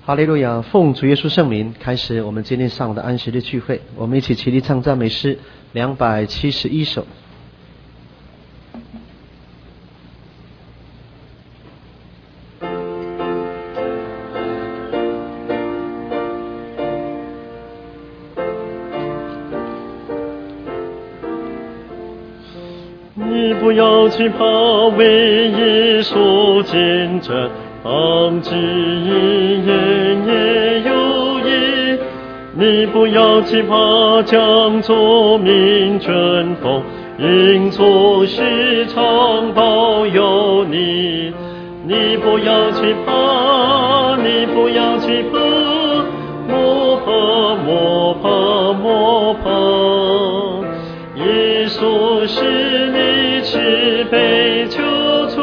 哈利路亚！奉主耶稣圣名，开始我们今天上午的安息日聚会。我们一起齐力唱赞美诗271首。 你不要惧怕，为耶稣见证。当记忆言也有益，你不要惧怕，将作明春风，因作时常保佑你。你不要惧怕，你不要惧怕，莫怕莫怕莫怕，耶稣是你慈悲救主。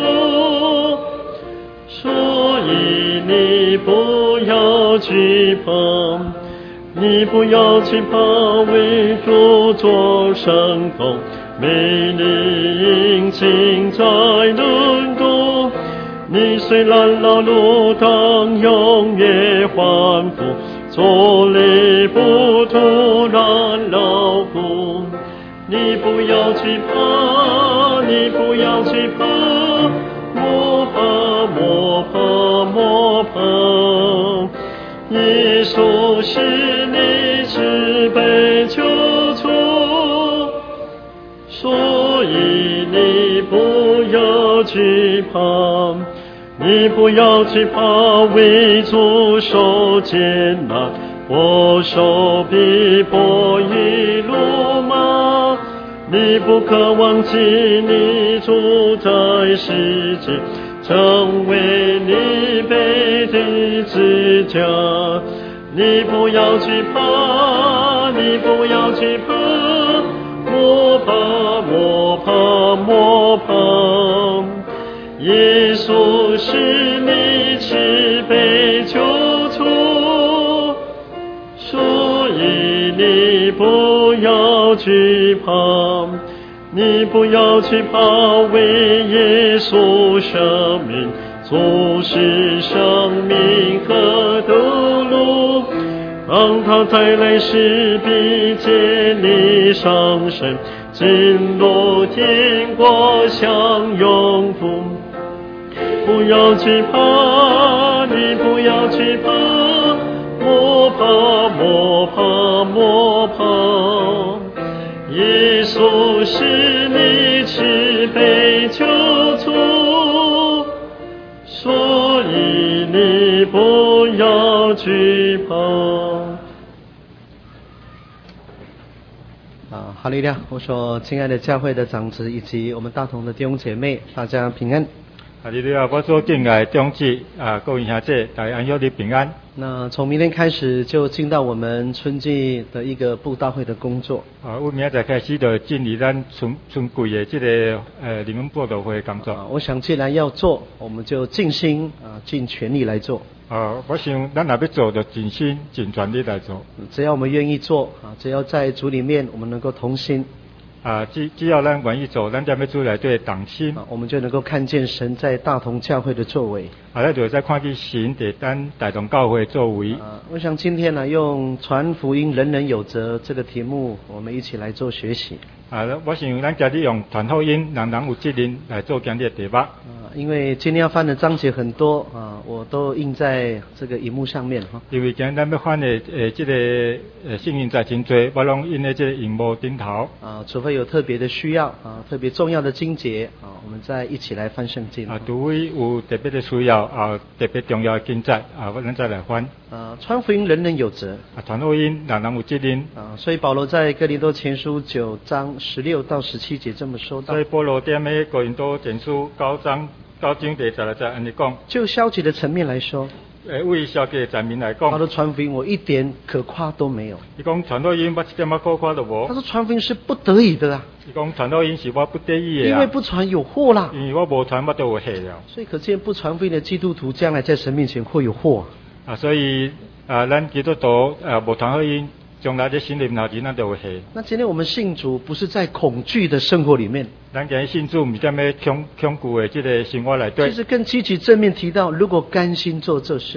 所以你不要惧怕，你不要惧怕，为主做圣工，美丽引擎在轮渡。你虽然劳碌，当永远欢呼，坐立不突然劳苦。你不要惧怕，你不要惧怕，莫怕莫怕莫怕，耶稣是你慈悲救主。所以你不要惧怕，你不要惧怕，为主受艰难，我受逼迫一路吗？你不可忘记你住在世界，成为你背的指甲。你不要惧怕，你不要惧怕，莫怕莫怕莫怕，耶稣是你慈悲救主。所以你不要惧怕，你不要惧怕，为耶稣舍命，主是生命和道路。当他再来时，必接你上升，进入天国享永福。不要惧怕，你不要惧怕，莫怕莫怕莫怕，耶稣是你慈悲救主。所以你不要惧怕。 哈利路亚！我说，亲爱的教会的长子以及我们大同的弟兄姐妹，大家平安。 哈利路亚！我所敬爱长子各位兄弟，大家安息日平安。 那从明天开始就进到我们春季的一个布道会的工作。 我明仔开始就进入咱春季的这个你们布道会工作。 我想既然要做，我们就尽心尽全力来做。 我想咱若要做，就尽心尽全力来做。 只要我们愿意做只要在主里面我们能够同心。 只要咱愿意做，咱在要主来对同心， 我们就能够看见神在大同教会的作为。 咱就再看见神在咱大同教会的作为。 我想今天呢，用传福音人人有责这个题目，我们一起来做学习。 我想咱今日用传福音人人有责任来做今日的题目。 因为今天要翻的章节很多我都印在这个荧幕上面因为今天咱要翻的这个圣经在真多，我拢印在这个荧幕顶头。 除非有特别的需要特别重要的经节我们再一起来翻圣经。 除非有特别的需要特别重要的经节我们再来翻。 传福音人人有责。 传福音人人有责任。 所以保罗在哥林多前书9章16到17节这么说道。 所以保罗在哥林多前书9章第16节安尼讲。 就消极的层面来说。 为消极的层面来讲。 他说传福音我一点可夸都没有。 他讲传福音我一点可夸都无。 他说传福音是不得已的他讲传福音是我不得已的因为不传有祸啦。 因为我无传我就有祸了。 所以可见不传福音的基督徒将来在神面前会有祸。 所以咱基督徒无传福音，将来在神的面前咱就会害。 那今天我们信主不是在恐惧的生活里面。 咱今日信主唔是在咩恐惧的这个生活内底。 其实更积极正面提到，如果甘心做这事。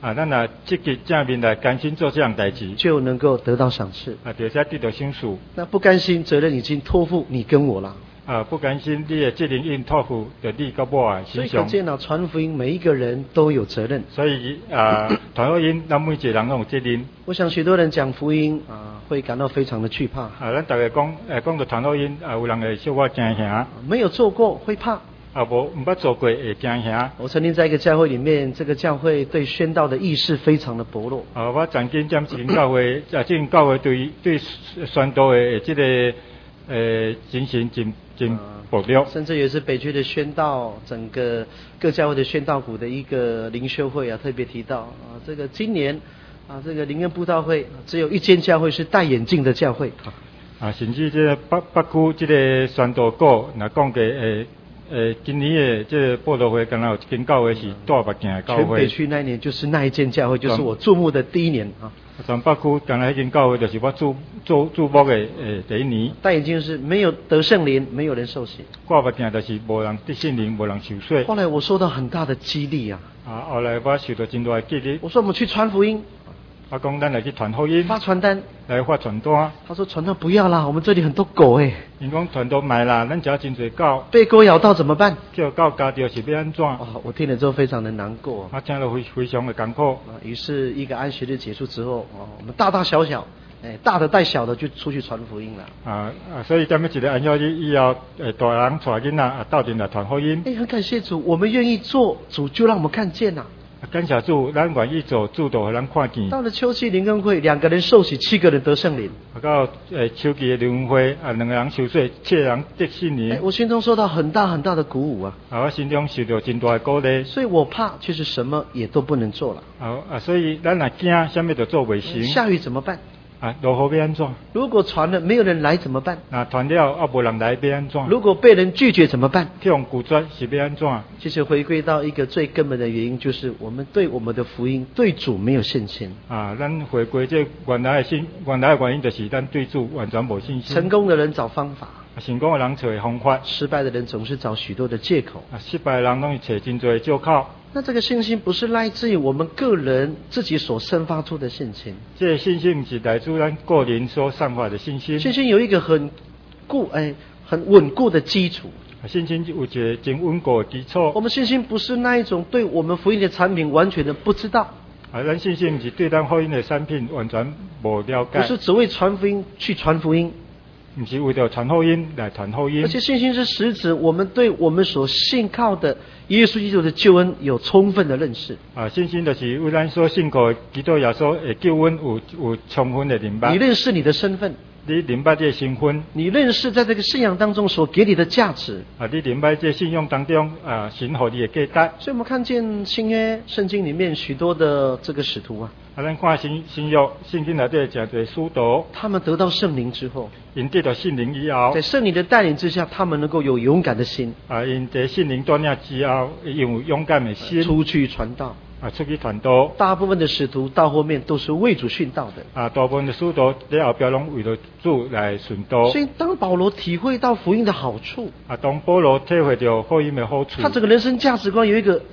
啊，咱若积极正面来甘心做这样代志， 就能够得到赏赐。 啊，就才得到赏赐。 那不甘心，责任已经托付你跟我了。 啊，不甘心你的责任已经托付在你跟我的所以身上。 可见传福音每一个人都有责任。 所以啊，传福音咱每一个人都有责任。 我想许多人讲福音会感到非常的惧怕。 啊，咱大家讲到传福音，有人会小可惊吓。 没有做过会怕。 唔捌做过会惊吓。 我曾经在一个教会里面，这个教会对宣道的意识非常的薄弱。 我曾经在一间教会，这间教会对宣道的这个精神真薄弱。 甚至也是北区的宣道，整个各教会的宣道股的一个灵修会特别提到这个今年这个灵恩布道会只有一间教会是戴眼镜的教会。 甚至这个北区这个宣道股，那讲嘅今年的这个布道会，刚好有一间教会是戴目镜的教会。 全北区那一年就是那一间教会，就是我注目的第一年全北区刚才那间教会就是我注目的第一年。 戴眼镜是没有得圣灵，没有人受洗。 挂目镜就是无人得圣灵，无人受洗。 后来我受到很大的激励后来我受到真大的激励。 我说我们去传福音。 我讲咱来去传福音， 发传单， 来发传单。 他说传单不要啦，我们这里很多狗因讲传单卖啦，咱家真多狗。 被狗咬到怎么办？ 叫狗咬到是要安怎？ 我听了之后非常的难过。 我听了非常的艰苦。 于是一个安息日结束之后，我们大大小小，大的带小的就出去传福音了。 所以咱们一个安息日以后，大人带囡仔到阵来传福音。 很感谢主，我们愿意做，主就让我们看见了。 感谢主，咱愿意做，主就让咱看见。 到了秋季灵恩会，2个人受洗，7个人得圣灵。 到秋季的灵恩会，2个人受洗，7个人得圣灵。 我心中受到很大很大的鼓舞我心中受到真大的鼓励。 所以我怕，其实什么也都不能做了。 所以咱若惊，什么都做不成。 下雨怎么办？ 落雨要安怎？ 如果传了没有人来怎么办？ 传了无人来要安怎？ 如果被人拒绝怎么办？ 去用拒绝是要安怎？ 其实回归到一个最根本的原因，就是我们对我们的福音、对主没有信心。 咱回归这原来的原因，就是咱对主完全无信心。 成功的人找方法， 成功的人找方法； 失败的人总是找许多的借口。 失败的人拢是找真多的借口。 那这个信心不是来自于我们个人自己所生发出的信心， 这个信心不是来自咱个人所散发的信心。 信心有一个很稳固的基础。 信心有一个真稳固的基础。 我们信心不是那一种对我们福音的产品完全的不知道。 咱信心不是对咱福音的产品完全无了解。 不是只为传福音去传福音。 不是为了传福音来传福音。 而且信心是实指我们对我们所信靠的耶稣基督的救恩有充分的认识。 信心就是为咱所信靠基督耶稣的救恩有充分的明白。 你认识你的身份。 你明白这个身份。 你认识在这个信仰当中所给你的价值。 你明白这信仰当中神给你的价值。 所以我们看见新约圣经里面许多的这个使徒咱看新约圣经内底真多使徒， 他们得到圣灵之后， 因得到圣灵以后， 在圣灵的带领之下，他们能够有勇敢的心。 因在圣灵带领之后，有勇敢的心， 出去传道。 出去传道。 大部分的使徒到后面都是为主殉道的。 大部分的使徒在后边拢为了主来殉道。 所以当保罗体会到福音的好处， 当保罗体会到福音的好处， 他整个人生价值观有一个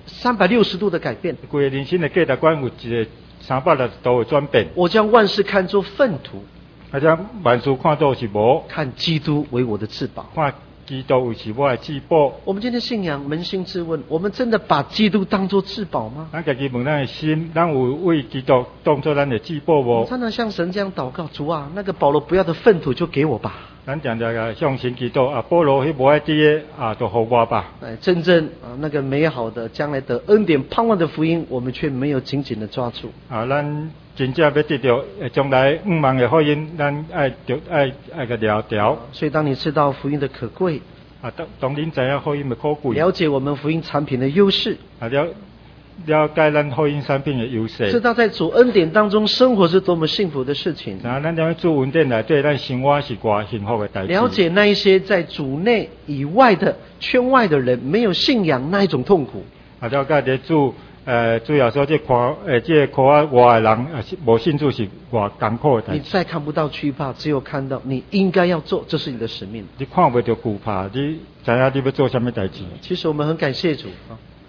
360度的改变。 整个人生的价值观有一个360度的转变。 我将万事看作粪土， 将万事看作是无， 看基督为我的至宝。 看基督为是我的至宝。 我们今天信仰扪心自问，我们真的把基督当作至宝吗？ 咱家己问咱的心，咱有为基督当作咱的至宝无？ 我常常向神这样祷告：主啊，那个保罗不要的粪土就给我吧。 咱常常向神祈祷保罗迄无爱啲就给我吧。 真正那个美好的将来的恩典盼望的福音，我们却没有紧紧的抓住。 咱真正要得到将来5万的福音，咱爱个了调。 所以当你知道福音的可贵， 当您知影福音的可贵， 了解我们福音产品的优势， 了解咱福音产品的优势， 知道在主恩典当中生活是多么幸福的事情。 咱在主恩典内对咱生活是多幸福的代志。 了解那一些在主内以外的圈外的人没有信仰那一种痛苦。 了解在主要说这看外的人无信主是偌艰苦的代志。 你再看不到惧怕，只有看到你应该要做，这是你的使命。 你看不到惧怕，你知影你要做什么代志。 其实我们很感谢主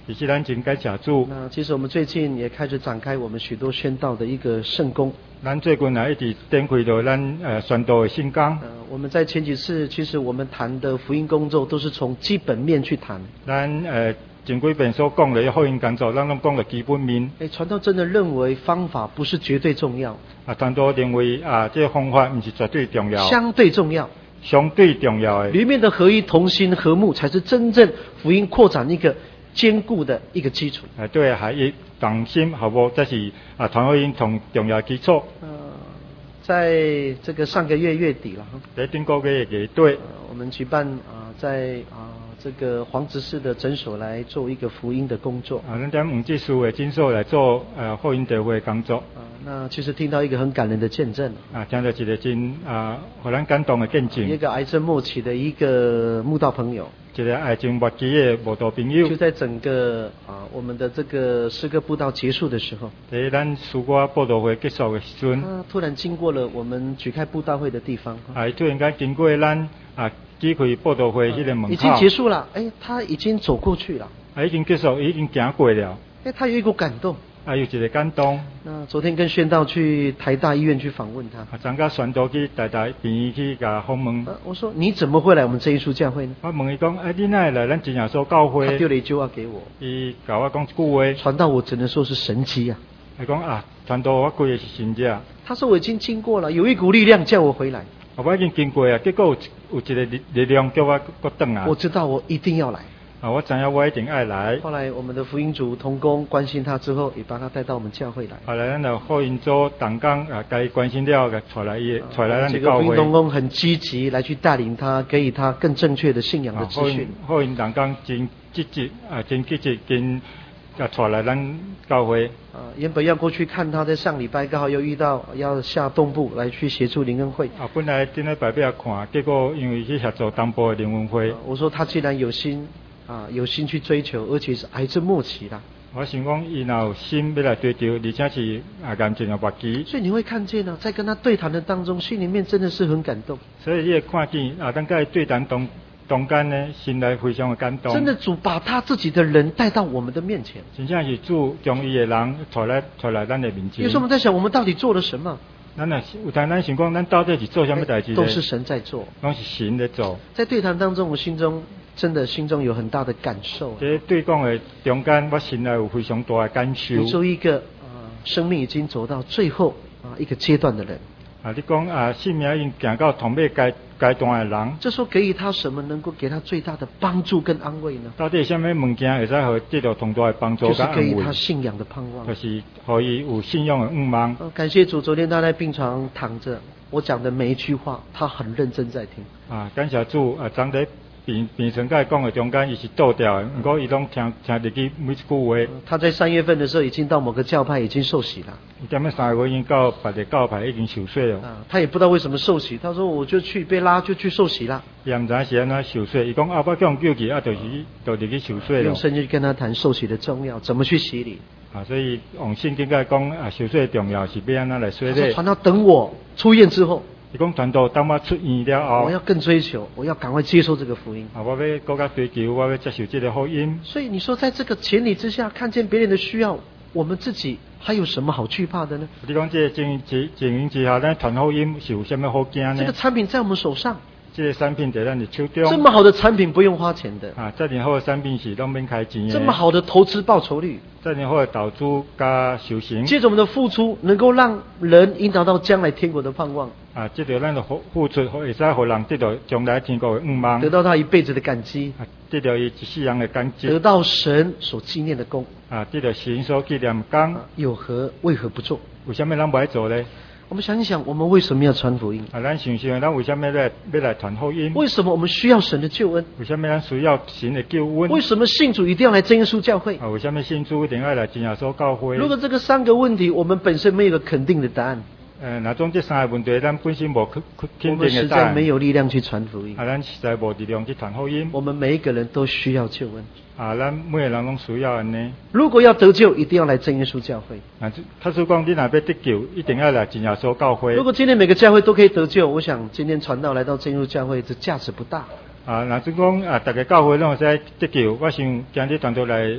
其实咱真感谢主。 那其实我们最近也开始展开我们许多宣道的一个圣工。 咱最近也一直展开到咱宣道的圣工。 我们在前几次其实我们谈的福音工作都是从基本面去谈。 咱前几遍所讲的福音工作，咱拢讲了基本面。 传道真的认为方法不是绝对重要。 传道认为这个方法不是绝对重要。 相对重要。 相对重要的。 里面的合一、同心、和睦，才是真正福音扩展一个坚固的一个基础。 对，合一、同心、和睦，这是传福音同重要基础。 在这个上个月月底了， 在顶个月月底， 我们举办在这个黄执事的诊所来做一个福音的工作。 咱在黄执事的诊所来做福音的会工作。 那其实听到一个很感人的见证。 听到一个真让人感动的见证。 一个癌症末期的一个慕道朋友。 一个癌症末期的慕道朋友。 就在整个我们的这个诗歌布道结束的时候。 在咱诗歌布道会结束的时阵。 他突然经过了我们举开布道会的地方。 突然间经过咱举开布道会那个门口。 已经结束了，他已经走过去了。 已经结束，已经行过了。 他有一股感动。 有一个感动。 那昨天跟宣道去台大医院去访问他。 昨天宣道去台大病院去甲访问。 我说你怎么会来我们真耶稣教会呢？ 我问伊讲，你哪会来咱真耶稣教会？ 他丢了一句话给我。 伊甲我讲一句话。 传道我只能说是神迹啊。 他讲传道我规个是神迹。 他说我已经经过了，有一股力量叫我回来。 我已经经过啊，结果有一个力量叫我搁转啊。 我知道我一定要来。 我知影我一定要来。 后来我们的福音组同工关心他之后，也把他带到我们教会来。 后来咱的福音组同工该关心了，带来咱的教会。 这个福音同工很积极来去带领他，给予他更正确的信仰的资讯。 福音同工真积极跟带来咱教会。 原本要过去看他，在上礼拜刚好又遇到要下东部来去协助灵恩会。 本来今天白要看，结果因为去协助东部的灵恩会。 我说他既然有心去追求，而且是癌症末期啦。 我想讲，伊若有心要来追求，而且是癌症的末期。 所以你会看见呢，在跟他对谈的当中，心里面真的是很感动。 所以你会看见咱跟对谈中间呢，心内非常的感动。 真的主把他自己的人带到我们的面前。 真正是主将伊的人带来咱的面前。 有时候我们在想，我们到底做了什么？ 咱有谈咱想讲，咱到底是做什么代志？ 都是神在做， 都是神在做。 在对谈当中，我心中有很大的感受。 在对讲的中间，我心内有非常大的感受。 你作为一个生命已经走到最后一个阶段的人。 你讲生命已经行到同尾阶段的人， 这时候给予他什么能够给他最大的帮助跟安慰呢？ 到底什么物件会使互得到同大的帮助跟安慰？ 就是给予他信仰的盼望， 就是互伊有信仰的愿望。 感谢主，昨天他在病床躺着，我讲的每一句话，他很认真在听。 感谢主，昨在病床甲讲的中间，伊是倒掉的，不过伊拢听入去每一句话。 他在3月份的时候已经到某个教派已经受洗了。 伊踮3月已经到别个教派已经受洗了。 他也不知道为什么受洗，他说我就去被拉就去受洗了。 伊也唔知是安怎受洗，伊讲我叫人救去，就入去受洗了。 用圣经跟他谈受洗的重要，怎么去洗礼。 所以用圣经甲讲受洗的重要是要安怎来洗礼。 传到等我出院之后。 伊讲传道，当我出院了后， 我要更追求，我要赶快接受这个福音。 我要更加追求，我要接受这个福音。 所以你说，在这个前提之下，看见别人的需要，我们自己还有什么好惧怕的呢？ 你讲这情形之下，咱传福音是有什么好惊呢？ 这个产品在我们手上。 这个产品在咱的手中。 这么好的产品不用花钱的。 这么好的产品是都免开钱的。 这么好的投资报酬率。 这么好的投资加修行。 借着我们的付出，能够让人引导到将来天国的盼望。 这着咱的付出，会使互人得到将来天国的愿望。 得到他一辈子的感激。 得到伊一世人的感激。 得到神所纪念的功。 得到神所纪念功。 为何不做？ 为什么咱不爱做呢？ 我们想一想，我们为什么要传福音？ 咱想想，咱为什么要来传福音？ 为什么我们需要神的救恩？ 为什么咱需要神的救恩？ 为什么信主一定要来真耶稣教会？ 为什么信主一定要来真耶稣教会？ 如果这个3个问题，我们本身没有一个肯定的答案。 那种这3个问题，咱本身无肯定的答案。 我们实在没有力量去传福音。 咱实在无力量去传福音。 我们每一个人都需要救恩。 咱每个人拢需要安尼。 如果要得救，一定要来真耶稣教会。 他说讲，你若要得救，一定要来真耶稣教会。 如果今天每个教会都可以得救，我想今天传道来到真耶稣教会，这价值不大。 若是讲大家教会拢会使得救，我想今日传道来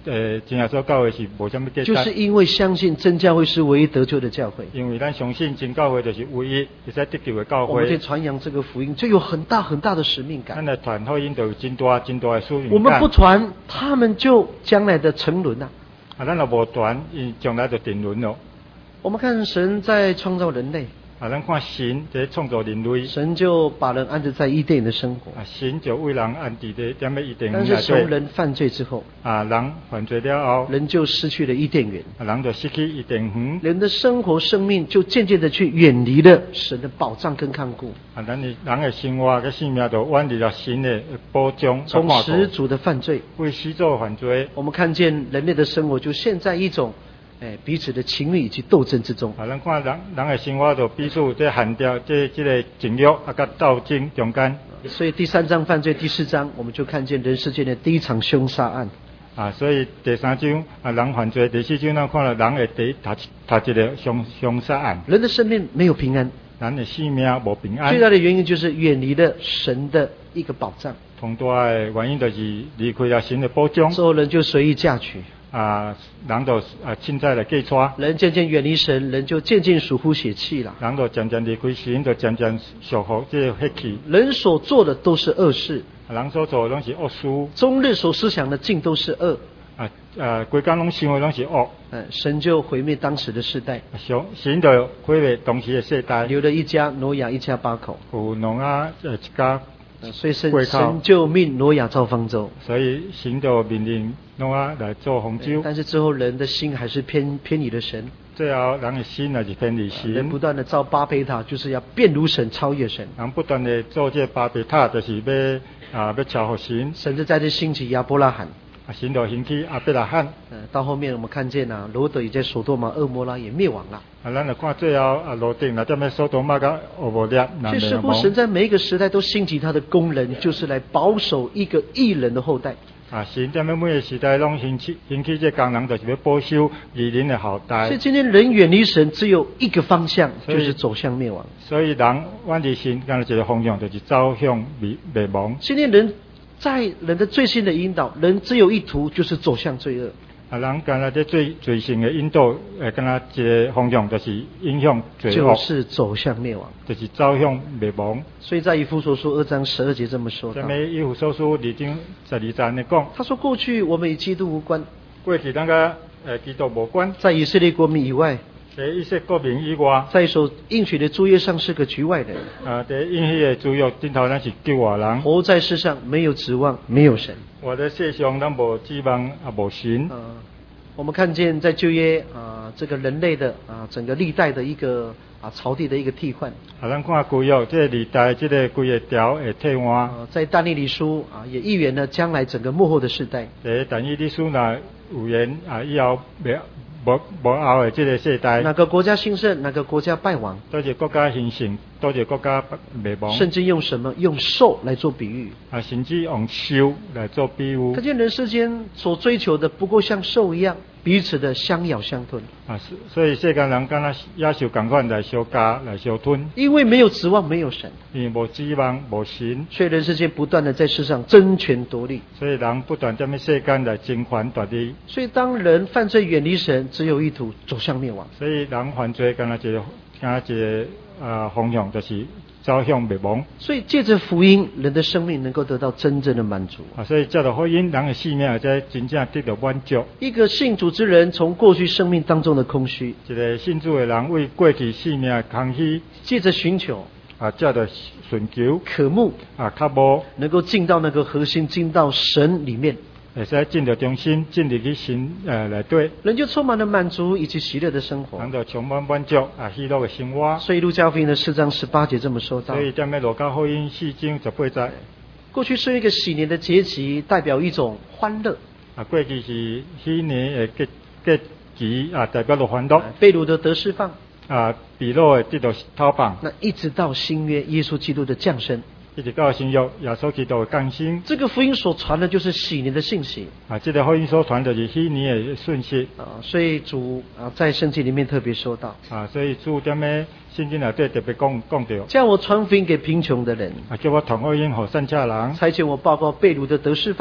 真耶稣教会是无什么价值。 就是因为相信真教会是唯一得救的教会。 因为咱相信真教会就是唯一会使得救的教我们可以会。 传扬这个福音，就有很大很大的使命感。 咱来传福音就有真大真大的使命感。 我们不传，他们就将来的沉沦啊。 咱若无传，伊将来就沉沦咯。 我们看神在创造人类， 咱看神在创造人类。 神就把人安置在伊甸园的生活。 神就为人安置在踮咧伊甸园但内底。 是从人犯罪之后， 人犯罪了后， 人就失去了伊甸园， 人就失去伊甸园。 人的生活生命就渐渐的去远离了神的保障跟看顾。 咱人的生活跟性命就远离了神的保障。 从始祖的犯罪， 为始祖犯罪， 我们看见人类的生活就陷在一种彼此的情欲以及斗争之中。 咱看人的生活就彼此在hand掉这个情欲甲斗争中间。 所以第3章犯罪，第4章我们就看见人世间的第一场凶杀案。 所以第3章人犯罪，第4章咱看到人的第一个凶杀案。 人的生命没有平安， 人的性命无平安。 最大的原因就是远离了神的一个保障。 同大的原因就是离开了神的保障。 之后人就随意嫁娶。 人就凊彩来嫁娶。 人渐渐远离神，人就渐渐属乎血气了。 人就渐渐离开神，就渐渐属乎这个血气。 人所做的都是恶事， 人所做的拢是恶事。 终日所思想的尽都是恶。 规工拢想的拢是恶。 神就毁灭当时的世代。 神就毁灭当时的世代。 留了一家挪亚一家8口。 有挪亚一家。 所以神就命挪亚造方舟。 所以神就命令挪亚来做方舟。 但是之后人的心还是偏离了神。 最后人的心还是偏离神。 人不断的造巴别塔，就是要变如神，超越神。 人不断的做这巴别塔，就是要超越神。 神就在这兴起亚伯拉罕。 神就兴起亚伯拉罕。 到后面我们看见罗德也在所多玛、蛾摩拉也灭亡了。 咱就看最后罗德在那所多玛跟蛾摩拉那灭亡。 所以似乎神在每一个时代都兴起他的工人，就是来保守一个义人的后代。 神在每个时代拢兴起这工人，就是要保守义人的后代。 所以今天人远离神，只有一个方向，就是走向灭亡。 所以人远离神，干一个方向就是走向灭亡。 今天人在人的最新的引导，人只有一途，就是走向罪恶。 人干了这最新的引导，干了一个方向就是影响罪恶， 就是走向灭亡， 就是走向灭亡。 所以在以弗所书2章12节这么说到。 在以弗所书2章12节呢讲， 他说过去我们与基督无关， 过去咱个基督无关， 在以色列国民以外。 在以色列国民以外， 在所应许的诸约上是个局外人。 在应许的诸约顶头咱是局外人。 活在世上没有指望，没有神。 活在世上咱无指望也无神。 我们看见在旧约这个人类的整个历代的一个朝代的一个替换。 咱看旧约这个历代这个规个条的替换。 在但以理书也预言了将来整个末后的世代。 在但以理书呢预言以后无后的这个世代， 哪个国家兴盛，哪个国家败亡？ 多少国家兴盛，多少国家灭亡。 甚至用什么？用兽来做比喻。 甚至用兽来做比喻。 可见人世间所追求的，不过像兽一样，彼此的相咬相吞。 所以世间人敢若野兽同款来相加来相吞。 因为没有指望，没有神。 因为无指望，无神。 所以人世间不断的在世上争权夺利。 所以人不断在世间来争权夺利。 所以当人犯罪远离神，只有一途，走向灭亡。 所以人犯罪敢若一个方向，就是走向灭亡。 所以借着福音，人的生命能够得到真正的满足。 所以借着福音，人的生命才真正得到满足。 一个信主之人，从过去生命当中的空虚， 一个信主的人为过去生命的空虚， 借着寻求借着寻求渴慕渴慕， 能够进到那个核心，进到神里面。 会使进到中心，进入去神内底， 人就充满了满足以及喜乐的生活。 人就充满满足喜乐的生活。 所以路加福音的4章18节这么说到。 所以在路加福音4章18节， 过去是一个喜年的节期，代表一种欢乐。 过去是喜年的节期代表了欢乐。 被掳的得释放。 被掳的得到讨放。 那一直到新约耶稣基督的降生。 一直到新约耶稣基督的降生， 这个福音所传的就是喜年的信息。 这个福音所传的就是喜年的讯息。 所以主在圣经里面特别说到。 所以主在咩圣经内底特别讲到。 叫我传福音给贫穷的人。 叫我传福音给善家人。 差遣我报告被掳的得释放。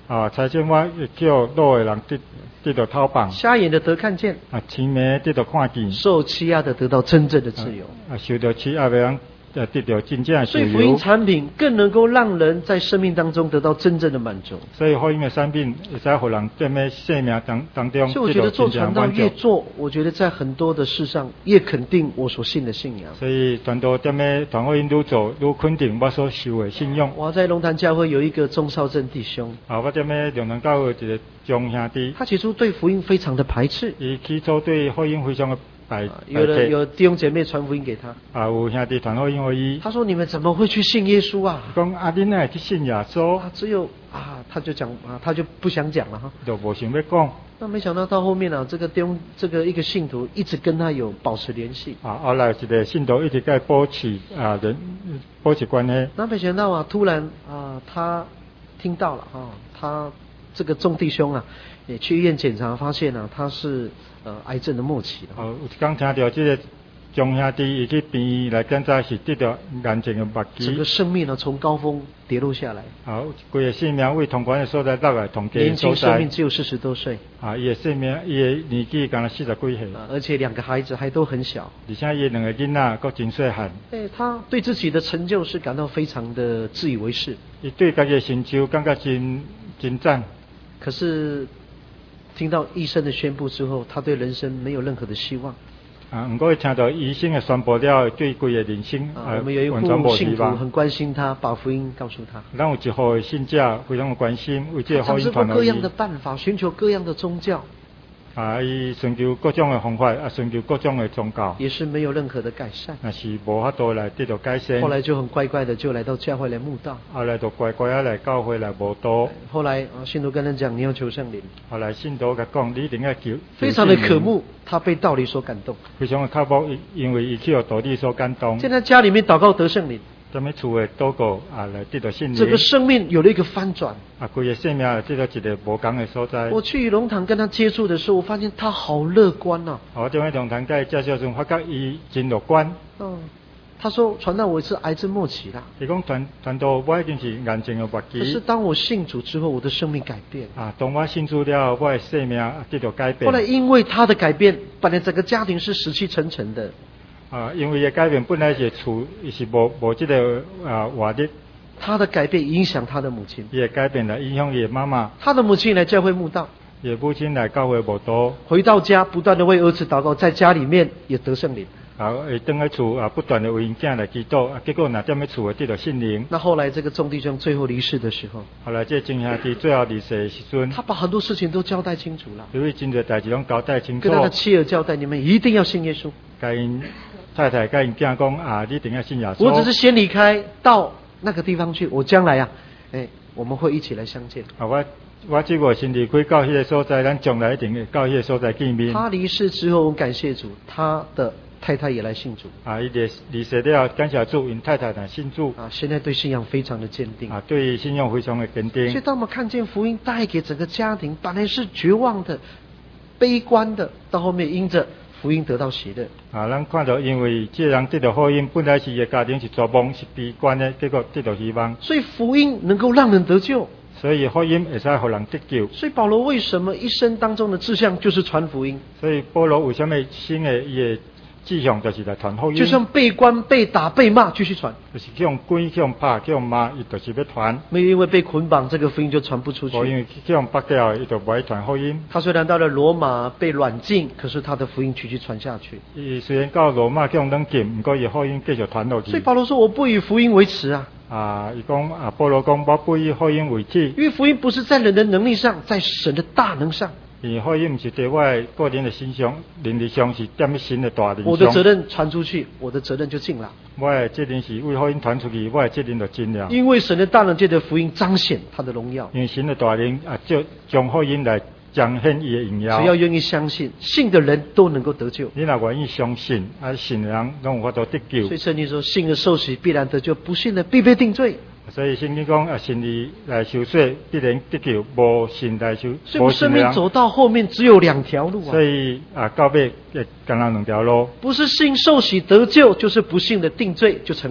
财政我叫老的人得到头棒， 瞎眼的得看见， 青眉得到看见， 受欺压的得到真正的自由。 受到欺压的人得到真正的自由。 所以福音产品更能够让人在生命当中得到真正的满足。 所以福音的产品会使让人在生命当中。 所以我觉得做传道越做，我觉得在很多的事上越肯定我所信的信仰。 所以传道在传福音越做越肯定我所受的信仰。 我在龙潭教会有一个钟少正弟兄。 我在龙潭教会一个钟兄弟。 他起初对福音非常的排斥。 伊起初对福音非常的。 有弟兄姐妹传福音给他。 有兄弟传福音给伊。 他说：“你们怎么会去信耶稣啊？” 讲你哪会去信耶稣？ 只有他就讲他就不想讲了哈。 就无想要讲。 那没想到到后面这个弟兄一个信徒一直跟他有保持联系。 后来一个信徒一直跟他保持关系。 那没想到突然他听到了他这个众弟兄也去医院检查，发现他是癌症的末期了。 有一天听到这个钟兄弟伊去病院来检查，是得到癌症的末期。 整个生命从高峰跌落下来。 规个生命为同款的所在落来同低的所在。 年轻生命只有40多岁。 伊的生命，伊的年纪刚才40几岁。 而且2个孩子还都很小。 而且伊2个囡仔都真细汉。 他对自己的成就是感到非常的自以为是。 伊对家己的成就感觉真赞。 可是听到医生的宣布之后，他对人生没有任何的希望。 不过听到医生的宣布了，对规个人生我们有一户信徒很关心他，把福音告诉他。 咱有一户信者非常的关心，为这个福音传各样的办法，寻求各样的宗教。 伊寻求各种的方法，寻求各种的宗教， 也是没有任何的改善。 那是无法度来得到改善。 后来就很乖乖的就来到教会来慕道。 后来就乖乖来教会来慕道。 后来信徒跟人讲，你要求圣灵。 后来信徒甲讲，你一定要求。 非常的渴慕，他被道理所感动。 非常的渴慕，因为伊去有道理所感动。 在他家里面祷告得圣灵。 在咩厝的祷告来得到圣灵。 整个生命有了一个翻转。 规个生命得到一个无同的所在。 我去龙潭跟他接触的时候，我发现他好乐观我在龙潭跟他介绍时，发觉伊真乐观。 他说传道我是癌症末期啦。 伊讲传道我已经是癌症的末期。 可是当我信主之后，我的生命改变。 当我信主了，我的生命得到改变。 后来因为他的改变，本来整个家庭是死气沉沉的。 因为伊改变本来是厝是无这个活力。 他的改变影响他的母亲。 伊的改变来影响伊的妈妈。 他的母亲来教会慕道。 伊的母亲来教会慕道。 回到家不断的为儿子祷告，在家里面也得圣灵。 回到厝不断的为因囝来祈祷，结果在厝得到圣灵。 那后来这个众弟兄最后离世的时候， 后来这钟兄弟最后离世的时阵， 他把很多事情都交代清楚了。 因为真多代志拢交代清楚。 跟他的妻儿交代，你们一定要信耶稣。 跟因太太跟因囝讲你一定要信耶稣。 我只是先离开到那个地方去，我将来我们会一起来相见。 我这个先离开到迄个所在，咱将来一定会到迄个所在见面。 他离世之后，我感谢主，他的太太也来信主。 伊离世了，感谢主，因太太来信主。 现在对信仰非常的坚定。 对信仰非常的坚定。 所以当我们看见福音带给整个家庭，本来是绝望的、悲观的，到后面因着福音得到喜乐。 咱看到，因为这人得到福音，本来是一个家庭是绝望、是悲观的，结果得到希望。 所以福音能够让人得救。 所以福音会使让人得救。 所以保罗为什么一生当中的志向就是传福音？ 所以保罗为什么新的伊的志向就是来传福音？ 就算被关、被打、被骂，继续传。 就是去用关、去用拍、去用骂，伊就是要传。 没有因为被捆绑，这个福音就传不出去。 因为去用绑架，伊就不会传福音。 他虽然到了罗马被软禁，可是他的福音继续传下去。 伊虽然到罗马去用软禁，不过伊福音继续传落去。 所以保罗说：“我不以福音为耻啊。” 伊讲保罗讲，我不以福音为耻。 因为福音不是在人的能力上，在神的大能上。 因为福音不是在我个人的身上、能力上，是在神的大能上。 我的责任传出去，我的责任就尽了。 我的责任是为福音传出去，我的责任就尽了。 因为神的大能借着福音彰显他的荣耀。 因为神的大能就将福音来彰显伊的荣耀。 只要愿意相信，信的人都能够得救。 你若愿意相信，信的人拢有法度得救。 所以圣经说，信的受洗必然得救，不信的必被定罪。 所以圣经讲信你来受洗必然得救，无信来受。 所以我们生命走到后面只有2条路啊。 所以到尾干那2条路。 不是信受洗得救，就是不信的定罪就沉沦。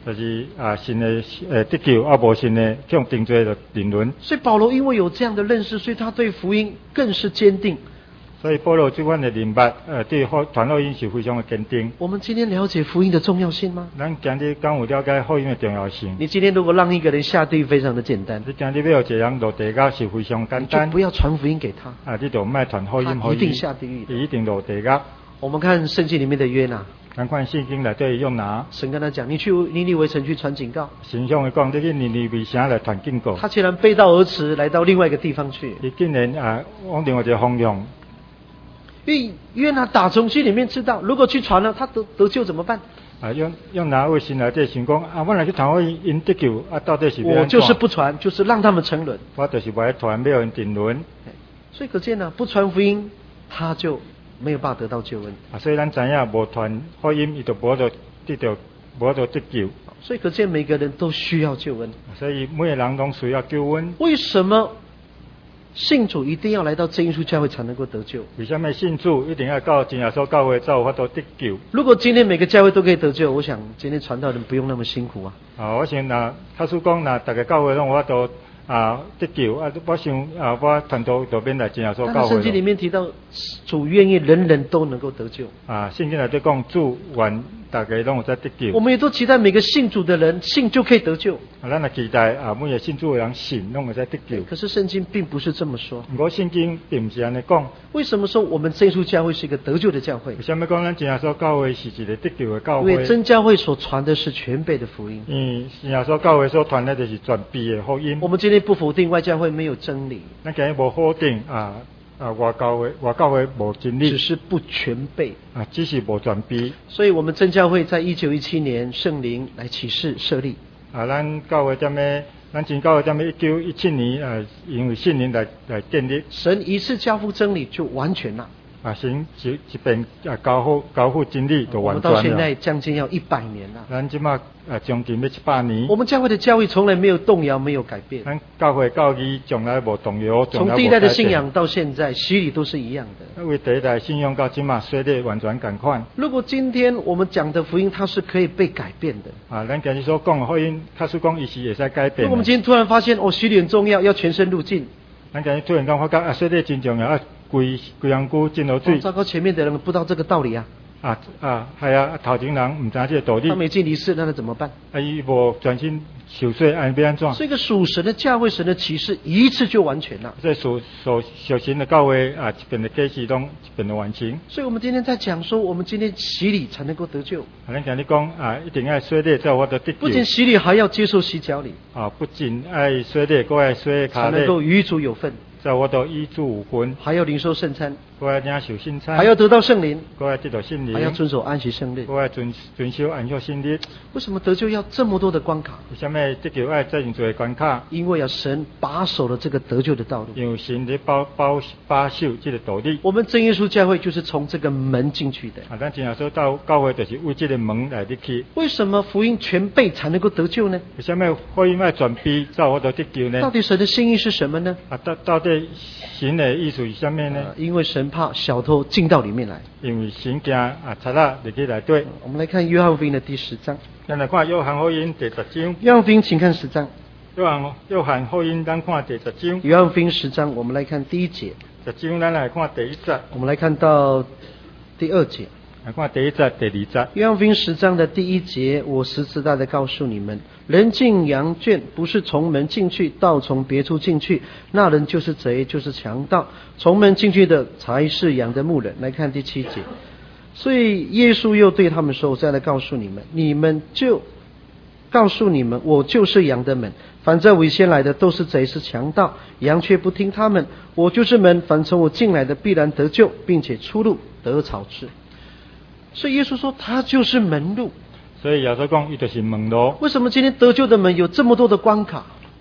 就是信的得救，无信的向定罪就沉沦。 所以保罗因为有这样的认识，所以他对福音更是坚定。 所以保罗这款的明白，对传福音是非常的坚定。 我们今天了解福音的重要性吗？ 咱今日敢有了解福音的重要性？ 你今天如果让一个人下地狱，非常的简单。 你今日要一个人落地狱是非常简单。 就不要传福音给他。 你就卖传福音， 他一定下地狱的。 一定落地狱。 我们看圣经里面的约拿。 咱看圣经内底约拿。 神跟他讲：“你去尼尼微城去传警告。” 神向他讲：“你去尼尼微城来传警告。” 他竟然背道而驰，来到另外一个地方去。 他竟然往另外一个方向。 因为约拿打从心里面知道，如果去传了，他得救怎么办？ 用拿为心来在想讲我来去传福音，因得救到底是要安怎？ 我就是不传，就是让他们沉沦。 我就是不爱传，要人沉沦。 所以可见呢，不传福音，他就没有办法得到救恩。 所以咱知影，无传福音，伊就无得得救。 所以可见每个人都需要救恩。 所以每个人都需要救恩。 为什么信主一定要来到真耶稣教会才能够得救？ 为什么信主一定要到真耶稣教会才有法度得救？ 如果今天每个教会都可以得救，我想今天传道人不用那么辛苦啊。 我想假使讲大家教会拢有法度得救我想我传道就免来真耶稣教会。 圣经里面提到，主愿意人人都能够得救。 圣经内底讲主愿大家拢有在得救。 我们也都期待每个信主的人信就可以得救。 咱也期待每个信主的人信拢有在得救。 可是圣经并不是这么说。 不过圣经并不是安尼讲。 为什么说我们真耶稣教会是一个得救的教会？ 为什么讲咱真耶稣教会是一个得救的教会？ 因为真教会所传的是全备的福音。 真耶稣教会所传的就是全备的福音。 我们今天不否定外教会没有真理。 咱今日无否定外教会无真理， 只是不全备只是无全备。 所以我们真教会在1917年圣灵来启示设立。 咱教会咱真教会1917年因为圣灵来建立。 神一次交付真理就完全了。 神一遍交付真理就完全了。 我们到现在将近要100年了。 咱即马将近要100年。 我们教会的教义从来没有动摇，没有改变。 咱教会教义从来无动摇，从第一代的信仰到现在，洗礼都是一样的。 因为第一代信仰到即马洗礼完全同款。 如果今天我们讲的福音，它是可以被改变的。 咱今日所讲的福音，假使讲伊是会使改变。 如果我们今天突然发现洗礼很重要，要全身入境。 咱今日突然间发觉洗礼真重要，规人躯浸落水。 糟糕，前面的人不知道这个道理啊。 系头前人唔知这个道理。 他没进离世，那他怎么办？ 伊无专心受水，要安怎？ 所以一个属神的教会，神的启示一次就完全了。 所以属神的教会一边的启示拢一边的完成。 所以我们今天在讲说，我们今天洗礼才能够得救。 咱今日讲一定要洗礼才有法度得救。 不仅洗礼，还要接受洗脚礼。 不仅爱洗礼，还要洗脚礼， 才能够与主有份。 才有法度与主有份。 还要领受圣餐。 还要领受圣餐。 还要得到圣灵。 还要得到圣灵。 还要遵守安息圣日。 还要遵守安息圣日。 为什么得救要这么多的关卡？ 为什么得救要这样多的关卡？ 因为神把守了这个得救的道路。 因为神在把守这个道理。 我们真耶稣教会就是从这个门进去的。 咱真耶稣教会就是为这个门来入去。 为什么福音全备才能够得救呢？ 为什么福音要全备才有法度得救呢？ 到底神的心意是什么呢？ 到底神的意思是什么呢？ 因为神怕小偷进到里面来。 因为神惊贼仔入去内底。 我们来看约翰福音的第10章。 咱来看约翰福音第10章。 约翰福音，请看10章。 约翰福音，咱看第10章。 约翰福音10章，我们来看第1节。 10章，咱来看第1节。 我们来看到第2节。 来看第1节、第2节。 约翰福音10章的第1节，我实实在在告诉你们，人进羊圈不是从门进去，倒从别处进去，那人就是贼，就是强盗。从门进去的才是羊的牧人。来看第7节。所以耶稣又对他们说，我再来告诉你们，告诉你们，我就是羊的门。凡在我先来的都是贼，是强盗，羊却不听他们。我就是门，凡从我进来的必然得救，并且出入得草吃。所以耶稣说他就是门路。 所以耶稣讲伊就是门路。 为什么今天得救的门有这么多的关卡？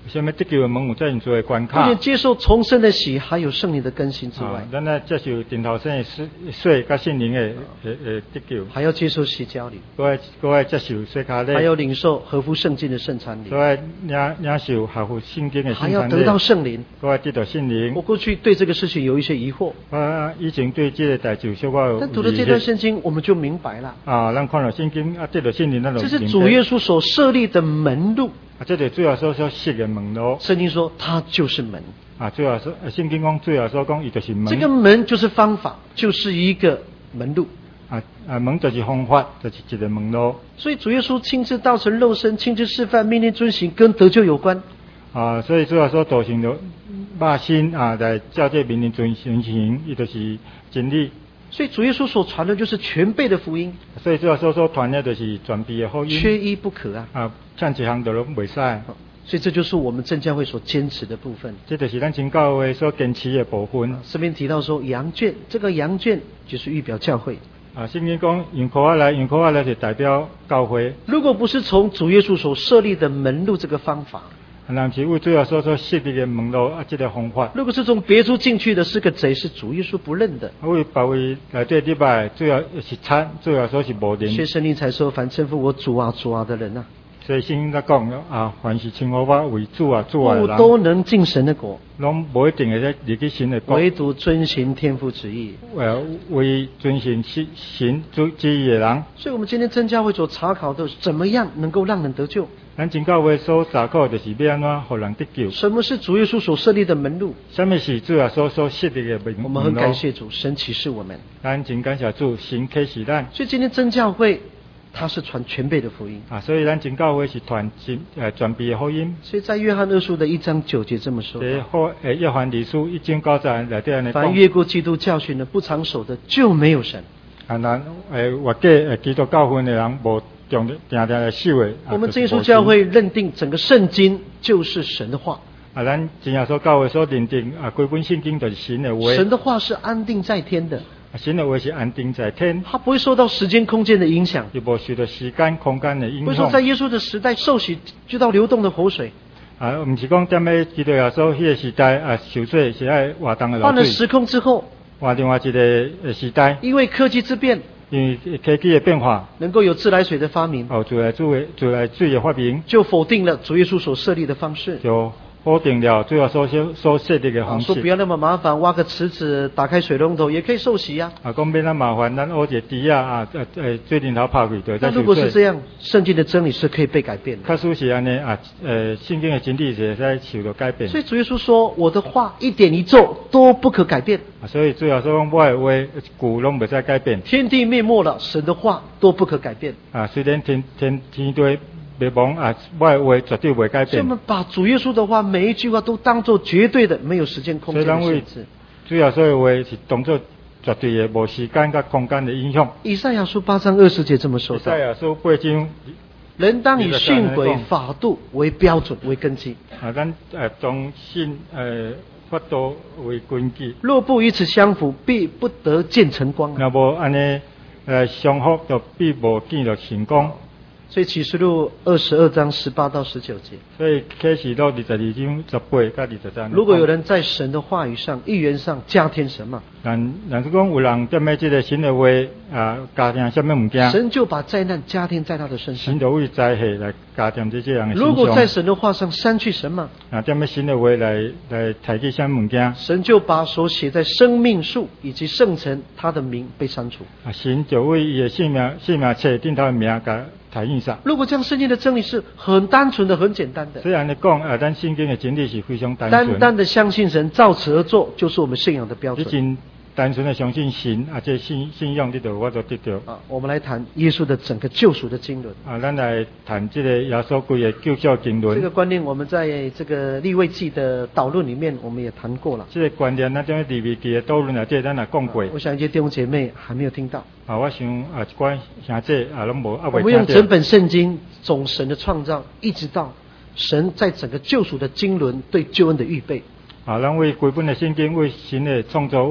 什么得救的门有这样多的关不卡仅？接受重生的喜，还有圣灵的更新之外， 咱来接受顶头生的水甲圣灵的得救， 还要接受洗脚礼， 搁爱接受水卡礼， 还要领受合乎圣经的圣餐礼， 搁爱领受合乎圣经的还圣餐礼， 要得到圣灵。 搁爱得到圣灵我。过去对这个事情有一些疑惑， 以前对这个代志小可有但读了这段圣经，我们就明白了， 咱看到圣经得到圣灵，咱就这是明白主耶稣所设立的门路。 这就最后所设的门路。 圣经说，它就是门。 最后说圣经讲最后所讲，伊就是门。 这个门就是方法，就是一个门路。 门就是方法，就是一个门路。 所以主耶稣亲自道成肉身，亲自示范，命令遵行，跟得救有关。 所以最后所道成就肉身来照这命令遵行，伊就是真理。 所以主耶稣所传的就是全备的福音， 所以最后所传的就是全备的福音， 缺一不可啊！ 像一项都拢袂使。 所以这就是我们正教会所坚持的部分。 这就是咱真教会所坚持的部分。 这边提到说羊圈，这个羊圈就是预表教会。 圣经讲羊口仔来是代表教会。 如果不是从主耶稣所设立的门路这个方法， 那是为最后所设立的门路这个方法。 如果是从别处进去的是个贼，是主耶稣不认的。 为别位来对礼拜，最后是惨，最后所是无灵。 所以圣灵才说，凡称呼我主啊主啊的人啊， 所以圣经在讲凡是称呼我为主啊主啊的人， 都能进神的国， 拢无一定会在入去神的国， 唯独遵行天父旨意， 为遵行神旨意的人。 所以我们今天真教会所查考的，怎么样能够让人得救？ 咱真教会所查考就是要安怎互人得救。 什么是主耶稣所设立的门路？ 什么是主耶稣所设立的门路？ 我们很感谢主，神启示我们。 咱真感谢主，神启示咱。 所以今天真教会，它是传全备的福音所以咱真教会是传全备的福音。 所以在约翰2书的1章9节这么说： 约翰2书1章9节内底安尼讲， 凡越过基督教训的、不常守的，就没有神。 咱越过基督教训的人无。 我们真耶稣教会认定整个圣经就是神的话。 咱真耶稣教会所认定规本圣经就是神的话。 神的话是安定在天的。 神的话是安定在天， 它不会受到时间空间的影响， 也不受到时间空间的影响。 不是说在耶稣的时代受洗就到流动的活水。 不是讲踮咧基督耶稣迄个时代受水是爱活动的流水。 换了时空之后， 换另外一个时代， 因为科技之变。 因为科技的变化， 能够有自来水的发明， 自来水的发明， 就否定了主耶稣所设立的方式， 就否定了主耶稣所设立的方式。 说不要那么麻烦，挖个池子，打开水龙头也可以受洗呀。 讲别那麻烦，咱挖一个池水龙头拍开就在。 那如果是这样，圣经的真理是可以被改变的。 确实是安尼圣经的真理是在受到改变。 所以主耶稣说：“我的话一点一咒都不可改变。” 所以主耶稣讲我的话古拢不再改变。 天地灭没了，神的话都不可改变。 虽然天地灭亡我的话绝对不会改变。 所以我们把主耶稣的话每一句话都当作绝对的，没有时间空间的限制。 主耶稣的话是当作绝对的，无时间跟空间的影响。 以赛亚书8章20节这么说道：“ 以赛亚书8章， 人当以训诲法度为标准为根基。” 咱当信法度为根基。 若不与此相符，必不得见晨光。 若无安尼相符，就必无见到晨光。 所以启示录22章18到19节。 所以启示录22章18到23。 如果有人在神的话语上、预言上加添什么， 但是讲有人踮咧这个神的话加添什么物件， 神就把灾难加添在他的身上。 神就为灾害来加添这些人的身上。 如果在神的话上删去什么， 踮咧神的话来提起什么物件， 神就把所写在生命树以及圣城他的名被删除。 神就为伊的性命册顶头的名甲台印上。 如果这样，圣经的真理是很单纯的、很简单的。 虽然你讲咱圣经的真理是非常单纯， 单单的相信神，照此而做，就是我们信仰的标准。 你真单纯的相信神这信仰得到，我就得到。 我们来谈耶稣的整个救赎的经纶。 咱来谈这个耶稣规个救赎经纶。 这个观念我们在这个利未记的导论里面我们也谈过了。 这个观念咱在利未记的导论这咱也讲过。 我想一些弟兄姐妹还没有听到。 我想一寡兄弟拢无我们用整本圣经从神的创造一直到神在整个救赎的经纶对救恩的预备。 咱为规本的圣经为神的创造为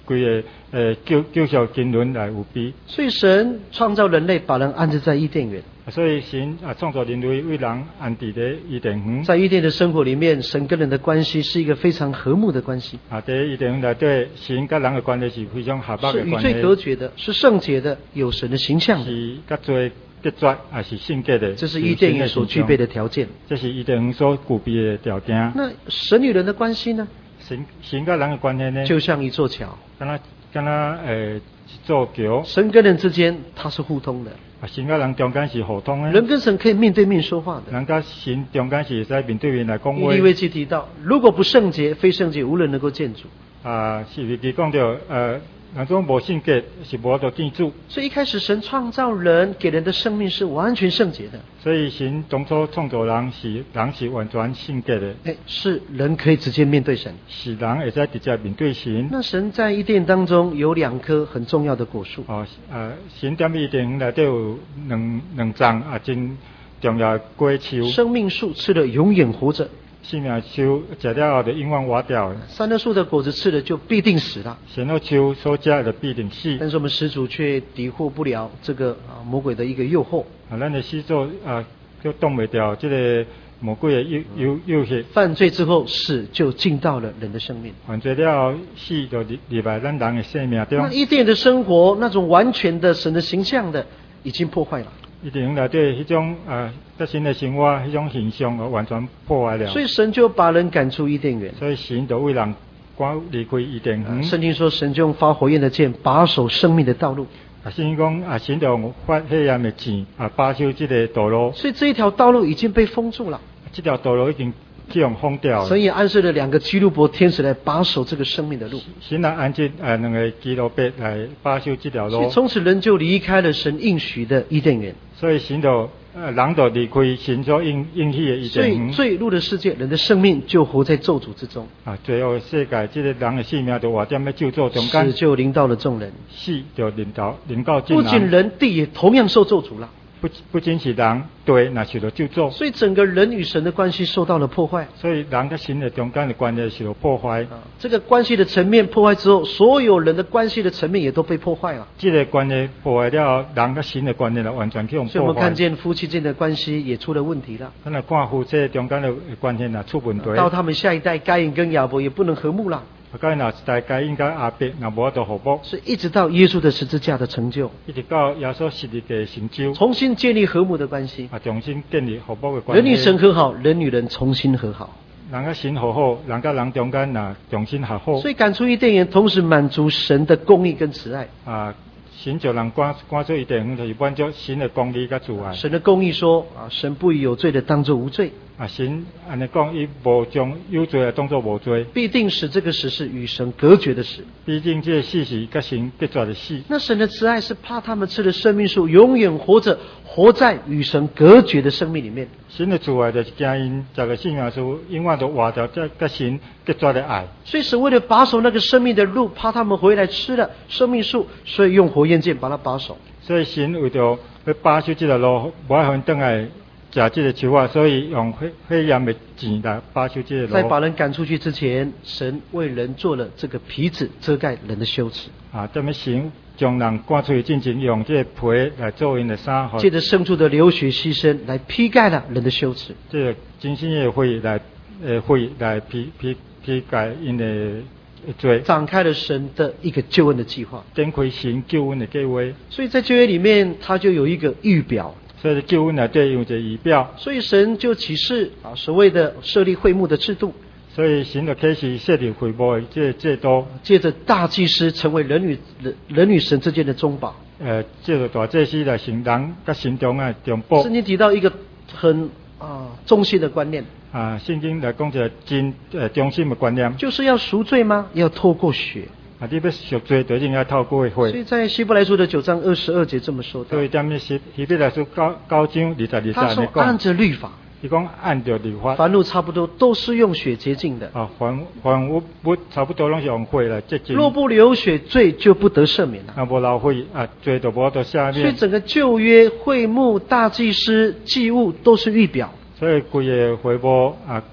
规个救赎经纶来有比。 所以神创造人类，把人安置在伊甸园。 所以神创造人类为人安置在伊甸园。 在伊甸的生活里面，神跟人的关系是一个非常和睦的关系。 在伊甸园内底，神跟人的关系是非常和睦的关系。 是与罪隔绝的，是圣洁的，有神的形象的。 是跟罪隔绝，也是圣洁的。 这是伊甸园所具备的条件。 这是伊甸园所具备的条件。 那神与人的关系呢？ 神跟人的关系呢？ 就像一座桥。 跟他一座桥。 神跟人之间，它是互通的。 神跟人中间是互通的。 人跟神可以面对面说话的。 人跟神中间是在面对面来讲话。 利未记提到，如果不圣洁，非圣洁，无人能够见主。 是利未讲到人种无圣洁是无法度见主。 所以一开始神创造人，给人的生命是完全圣洁的。 所以神当初创造人是完全圣洁的。 是人可以直接面对神。 是人会使直接面对神。 那神在伊甸当中有2棵很重要的果树。 神在伊甸园内底有两丛真重要的果树。 生命树吃了永远活着。 生命树吃了后就永远活掉。 善恶树的果子吃了就必定死了。 善恶树所吃就必定死。 但是我们始祖却抵获不了这个魔鬼的一个诱惑。 咱的始祖就挡不掉这个魔鬼的诱惑。 犯罪之后，死就进到了人的生命。 犯罪了，死就入来咱人的生命中。 那伊甸的生活，那种完全的神的形象的，已经破坏了。 伊甸园内底迄种得神的生活，迄种形象完全破坏了。 所以神就把人赶出伊甸园。 所以神就为人赶离开伊甸园。 圣经说，神就用发火焰的剑把守生命的道路。 圣经讲神就用发火焰的剑把守这个道路。 所以这一条道路已经被封住了。 这条道路已经这样封掉了。 神也安设了2个基路伯天使来把守这个生命的路。 神来安置2个基路伯来把守这条路。 所以从此人就离开了神应许的伊甸园。 所以神就人就离开神所应许的伊甸园。 所以罪恶的世界，人的生命就活在咒诅之中。 罪恶世界，这个人的性命就活在咒诅中间。 死就临到了众人。 死就临到众人。 不仅人，地也同样受咒诅了。 不仅是人，对，那受到咒诅。 所以整个人与神的关系受到了破坏。 所以人跟神的中间的关系受到破坏。 这个关系的层面破坏之后，所有人的关系的层面也都被破坏了。 这个关系破坏了，人跟神的关系完全去用破坏。 所以我们看见夫妻间的关系也出了问题了。 咱来看夫妻中间的关系出问题。 到他们下一代该隐跟亚伯也不能和睦了。 到那一代该隐跟亚伯那无法度和睦。 所以一直到耶稣的十字架的成就， 一直到耶稣十字架的成就， 重新建立和睦的关系。 重新建立和睦的关系。 人与神和好，人与人重新和好。 人跟神和好，人跟人中间重新和好。 所以赶出伊甸园，同时满足神的公义跟慈爱。 神就人赶出伊甸园，就是满足神的公义跟慈爱。 神的公义说神不以有罪的当作无罪。 神按你讲，伊无将有罪的当作无罪， 必定使这个死是与神隔绝的死。 毕竟这个死是跟神隔绝的死。 那神的慈爱是怕他们吃了生命树，永远活在与神隔绝的生命里面。 神的慈爱就是惊因这个生命树永远都活在这跟神隔绝的爱。 所以神为了把守那个生命的路，怕他们回来吃了生命树，所以用火焰剑把它把守。 所以神为了要把守这条路，不爱分等来吃这个树啊，所以用火焰的剑来把守这个路。 在把人赶出去之前，神为人做了这个皮子，遮盖人的羞耻。 这么神将人赶出去进前，用这个皮来做因的衫。 借着牲畜的流血牺牲来披盖了人的羞耻。 这个真心的火来披盖因的罪， 展开了神的一个救恩的计划， 展开神救恩的计划。 所以在旧约里面，它就有一个预表。 所以救恩内底有一个仪表。 所以神就启示所谓的设立会幕的制度。 所以神就开始设立会幕的这个制度。 借着大祭司成为人与神之间的中保。 借着大祭司来成人跟神中的中保。 圣经提到一个很中心的观念。 圣经来讲一个真中心的观念。 就是要赎罪吗？要透过血。 你要赎罪，就一定要透过血。 所以在希伯来书的9章22节这么说的。 所以在希伯来书9章22节他说按着律法。 你讲按照律法， 凡物差不多都是用血洁净的。 凡物差不多拢是用血来洁净。 若不流血，罪就不得赦免了。 无流血罪就无得赦免。 所以整个旧约会幕、大祭司、祭物都是预表。 所以规个会幕规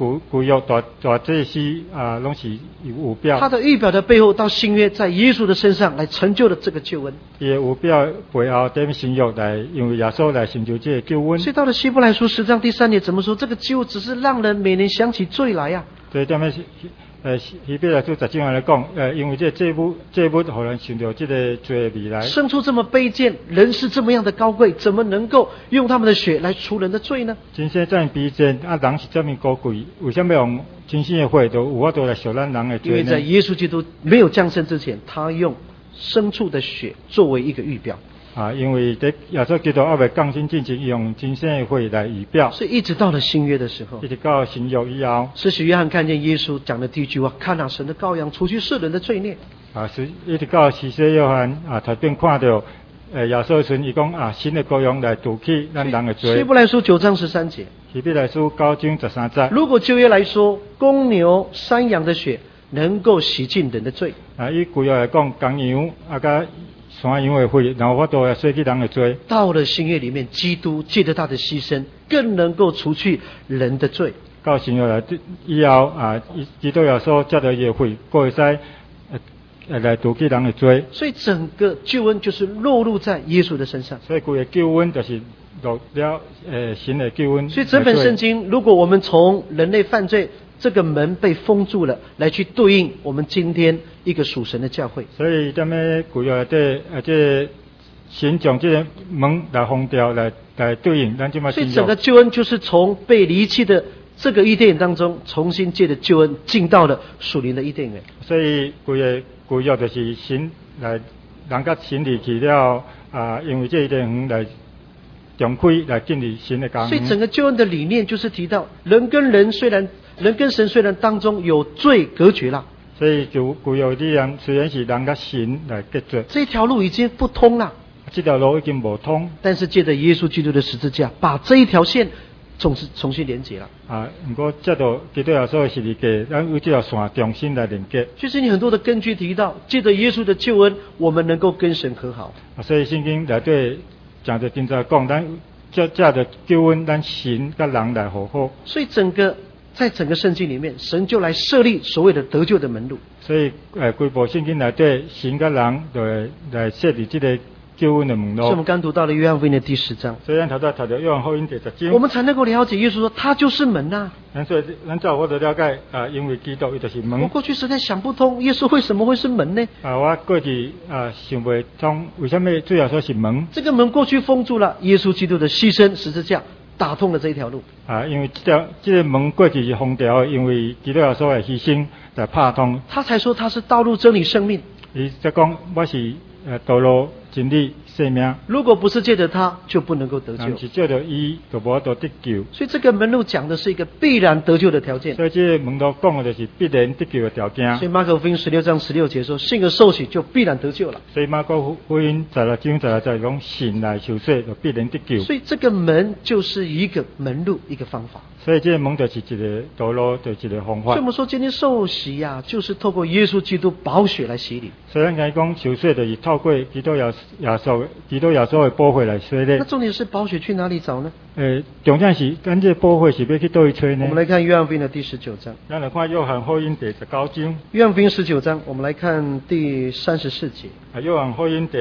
古约大这些拢是有表。 他的预表的背后，到新约在耶稣的身上来成就了这个救恩。 伊有表背后踮新约来，因为耶稣来成就这个救恩。 所以到了希伯来书10章第3节怎么说？这个救只是让人每年想起罪来呀。 所以踮希伯来书10章来讲，因为这部互人想到这个罪的未来。 生出这么卑贱，人是这么样的高贵，怎么能够用他们的血来除人的罪呢？ 真生这么卑贱，人是这么高贵，为什么用真生的血都有法度来赎咱人的罪呢？ 因为在耶稣基督没有降生之前，他用牲畜的血作为一个预表。 因为在耶稣基督还未降生之前，用真生的血来预表。 所以一直到了新约的时候， 一直到新约以后， 使徒约翰看见耶稣讲的第一句话：看啊，神的羔羊，除去世人的罪孽。 是一直到施洗约翰头边看到耶稣时，伊讲新的羔羊来除去咱人的罪。 希伯来书9章13节。 希伯来书9章13节。 如果旧约来说，公牛、山羊的血能够洗净人的罪。 以旧约来讲，公羊甲山羊的血，然后法度来洗去人的罪。到了新约里面，基督借着他的牺牲，更能够除去人的罪。 到新约来以后基督耶稣借着伊的血，会使来除去人的罪。 所以整个救恩就是落入在耶稣的身上。 所以整个救恩就是落了神的救恩。 所以整本圣经，如果我们从人类犯罪这个门被封住了，来去对应我们今天一个属神的教会。 所以咱们古约这神将这个门来封掉，来对应咱今嘛。 所以整个救恩就是从被离弃的这个伊甸园当中，重新借着救恩进到了属灵的伊甸园。 所以古约就是神来人甲神离去了因为这伊甸园来重开来建立神的家。 所以整个救恩的理念就是提到人跟神虽然当中有罪隔绝了， 所以就古约理念虽然是人甲神来隔绝， 这条路已经不通了， 这条路已经无通。 但是借着耶稣基督的十字架，把这一条线重新连接了。 不过这条基督耶稣的十字架，咱有这条线重新来连接。 就是你很多的根据提到，借着耶稣的救恩，我们能够跟神和好。 所以圣经内底讲着经常讲，咱借着救恩，咱神甲人来和好。 所以在整个圣经里面，神就来设立所谓的得救的门路。 所以规部圣经内底，神甲人就来设立这个救恩的门路。 所以我们刚读到了约翰福音的第10章。 所以咱头读到约翰福音第10章， 我们才能够了解耶稣说他就是门呐。 所以咱照我的了解因为基督伊就是门。 我过去实在想不通，耶稣为什么会是门呢？ 我过去想不通，为什么主要说是门？ 这个门过去封住了，耶稣基督的牺牲十字架打通了这一条路。 因为这个门过去是封条，因为基督耶稣的牺牲来拍通。 他才说他是道路、真理、生命。 伊在讲我是道路、真理、生命。 如果不是借着他，就不能够得救。 是借着伊，就无得得救。 所以这个门路讲的是一个必然得救的条件。 所以这个门路讲的就是必然得救的条件。 所以马可福音16章16节说，信而受洗就必然得救了。 所以马可福音16章16节讲，信来受洗就必然得救。 所以这个门就是一个门路，一个方法。 所以这个门就是一个道路，就是一个方法。 所以我们说今天受洗就是透过耶稣基督宝血来洗礼。 所以咱讲受洗就是透过基督耶稣的宝血来洗礼。 那重点是宝血去哪里找呢？ 重点是咱这宝血是要去哪里找呢？ 我们来看约翰福音的第19章。 咱来看约翰福音第19章。 约翰福音19章，我们来看第34节。 约翰福音第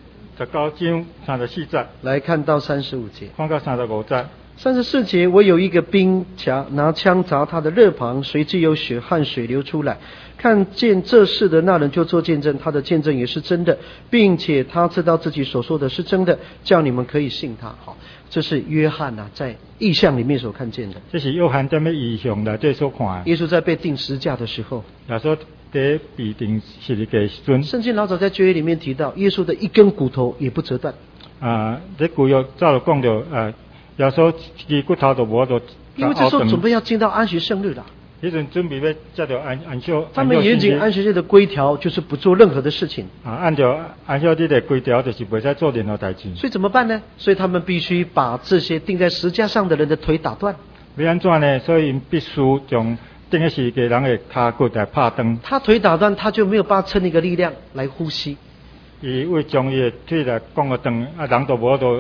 19章34节。 来看到35节。 看到35节。 34节，我有一个兵甲拿枪砸他的肋旁，随即有血和水流出来。看见这事的那人就做见证，他的见证也是真的，并且他知道自己所说的是真的，叫你们可以信他。好，这是约翰在异象里面所看见的。 这是约翰在异象内底所看。 耶稣在被钉十字架的时候， 耶稣在被钉十字架的时阵， 圣经老早在旧约里面提到，耶稣的一根骨头也不折断。 这旧约早就讲到耶稣一骨头都无都。 因为这时候准备要进到安息圣日了。 迄阵准备要接到安息。 他们严谨安息日的规条就是不做任何的事情。 按照安息日的规条，就是袂使做任何代志。 所以怎么办呢？所以他们必须把这些钉在十字架上的人的腿打断。 要安怎呢？所以必须将钉在十字架人的骹骨来拍断。 他腿打断，他就没有办法撑一个力量来呼吸。 伊为将伊的腿来讲个断，人都无都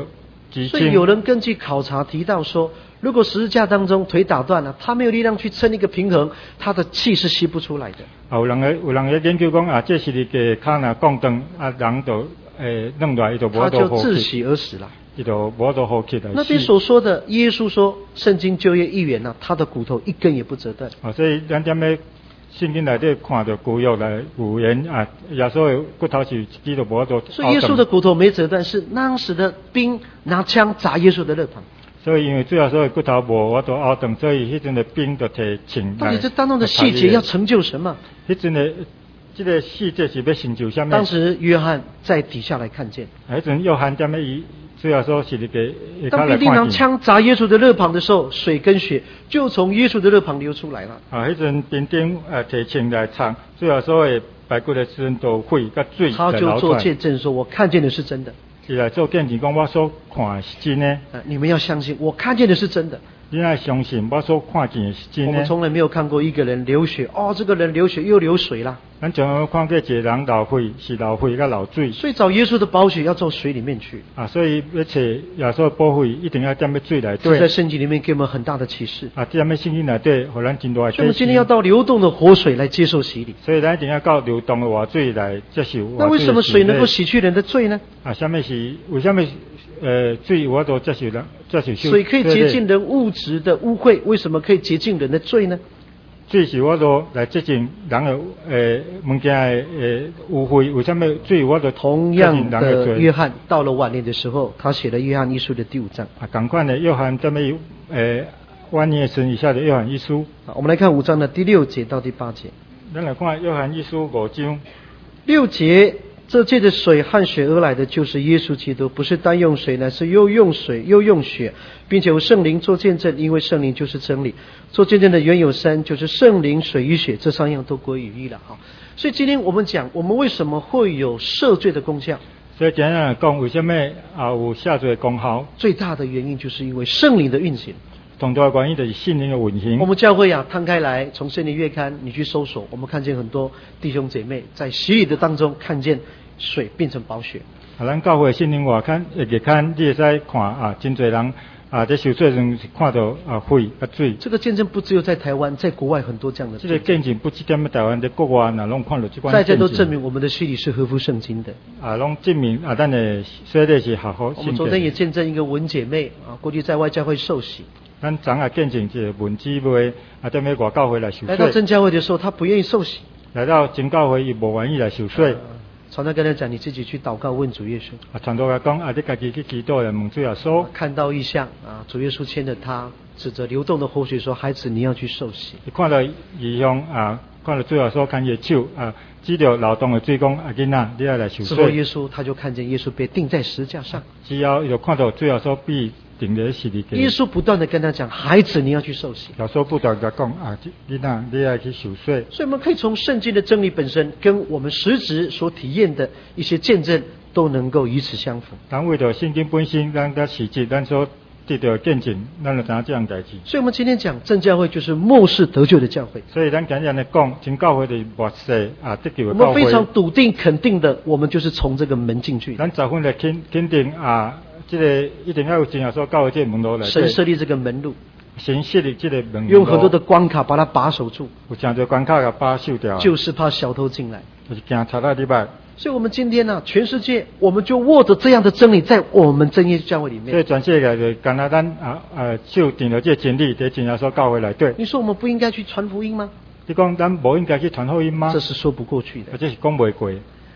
所以有人根据考察提到说，如果十字架当中腿打断了，他没有力量去撑一个平衡，他的气是吸不出来的。 有人咧研究讲这是你嘅脚若降断人就弄落来，就无他就窒息而死了。 就无多呼吸来。 那边所说的，耶稣说，圣经旧约一员他的骨头一根也不折断。 所以咱踮咧圣经内底看到旧约来预言耶稣的骨头是一支都无多。 所以耶稣的骨头没折断，是当时的兵拿枪砸耶稣的肋旁。 所以因为主要说骨头无我都凹断，所以迄阵的兵就摕枪。 到底这当中的细节要成就什么？ 迄阵的这个细节是要成就什么？ 当时约翰在底下来看见。 迄阵约翰踮咧主要说是那个。 当兵丁拿枪砸耶稣的肋旁的时候，水跟血就从耶稣的肋旁流出来了。 迄阵兵丁摕枪来插，主要说的白骨的时阵都血甲水他就做见证说：“我看见的是真的。” 是来做见证讲我所看的是真的。 你们要相信，我看见的是真的。 你要相信我所看见的是真的。 我们从来没有看过一个人流血，这个人流血又流水啦。 咱从来看过一个人流血，是流血甲流水。 所以找耶稣的宝血要到水里面去。 所以要找耶稣的宝血，一定要踮在水内底。 这在圣经里面给我们很大的启示。 踮在圣经内底，互咱真大的启示。 所以我们今天要到流动的活水来接受洗礼。 所以咱一定要到流动的活水来接受。 那为什么水能够洗去人的罪呢？ 为什么水我都接受人接受？ 水可以洁净人物质的污秽，为什么可以洁净人的罪呢？ 水是我都来洁净人的物件的污秽，为什么水我都同样的？约翰到了晚年的时候，他写了约翰一书的第5章。 同款的约翰这么晚年时以下的约翰一书。 我们来看5章的第6节到第8节。 咱来看约翰一书5章 6节。这借着水和血而来的就是耶稣基督，不是单用水，乃是又用水又用血，并且有圣灵做见证，因为圣灵就是真理。做见证的原有3，就是圣灵、水与血，这3样都归于一了。所以今天我们讲，我们为什么会有赦罪的功效？ 所以今天来讲，为什么有赦罪的功效？ 最大的原因就是因为圣灵的运行。 重大的原因就是圣灵的运行。 我们教会摊开来，从圣灵月刊你去搜索，我们看见很多弟兄姐妹在洗礼的当中看见水变成宝血。 咱教会圣灵月刊你会使看真侪人在受水时看到血甲水。 这个见证不只有在台湾，在国外很多这样的。 这个见证不只在台湾，在国外拢看到这款。 大家都证明我们的洗礼是合乎圣经的。 拢证明咱的洗礼是合乎圣经。 我们昨天也见证一个文姐妹过去在外教会受洗。 咱昨下见证一个文姊妹在美国教会来受水。 来到真教会的时候，她不愿意受洗。 来到真教会，伊无愿意来受水。 传道跟他讲，你自己去祷告问主耶稣。 传道讲你自己去祈祷来问主耶稣。 看到异象主耶稣牵着他，指着流动的活水说：“孩子，你要去受洗。” 你看到异象看到主耶稣牵着手指着流动的水讲：“囡仔，你要来受水。” 之后耶稣他就看见耶稣被钉在十字架上。 之后就看到主耶稣被钉在十字架。 耶稣不断的跟他讲：“孩子，你要去受洗。” 耶稣不断的讲：“囡仔，你要去受水。” 所以我们可以从圣经的真理本身，跟我们实质所体验的一些见证，都能够与此相符。 咱为了圣经本身，咱的实质，咱所得到见证，咱就知影这样代志。 所以我们今天讲真教会就是末世得救的教会。 所以咱今日来讲，真教会的末世得救的教会。 我们非常笃定肯定的，我们就是从这个门进去的。 咱10分来肯定这个一定要有真耶稣教会这个门路来。 神设立这个门路。 神设立这个门路。 用很多的关卡把它把守住。 有真多关卡给把守掉。 就是怕小偷进来。 就是惊贼仔入来。 所以我们今天全世界我们就握着这样的真理在我们真耶稣教会里面。 所以全世界就干那咱就定了这真理在真耶稣教会来对。 你说我们不应该去传福音吗？ 你讲咱不应该去传福音吗？ 这是说不过去的。 这是讲不过。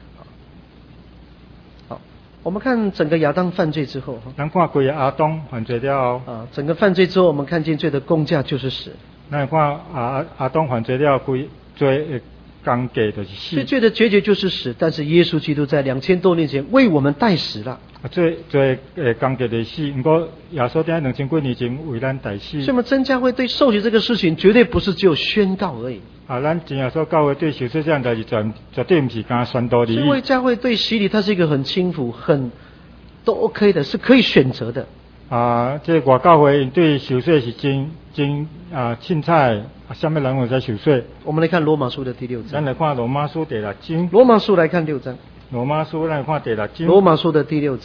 好，我们看整个亚当犯罪之后， 咱看规个亚当犯罪了后， 整个犯罪之后，我们看见罪的工价就是死。 咱看亚当犯罪了，规罪工价就是死。 所以罪的决绝就是死，但是耶稣基督在2000多年前为我们代死了。 罪工价就是死，不过耶稣在2000多年前为咱代死。 所以我们真教会对受洗这个事情，绝对不是只有宣告而已。 咱真耶稣教会对受洗这样代志，绝对不是干宣导而已。 因为教会对洗礼，它是一个很轻浮、都 OK 的，是可以选择的。 这外教会对受洗是真凊彩，什么人会在受洗？ 我们来看罗马书的第6章。 咱来看罗马书第6章。 罗马书来看6章。 罗马书来看第6章。 罗马书的第6章。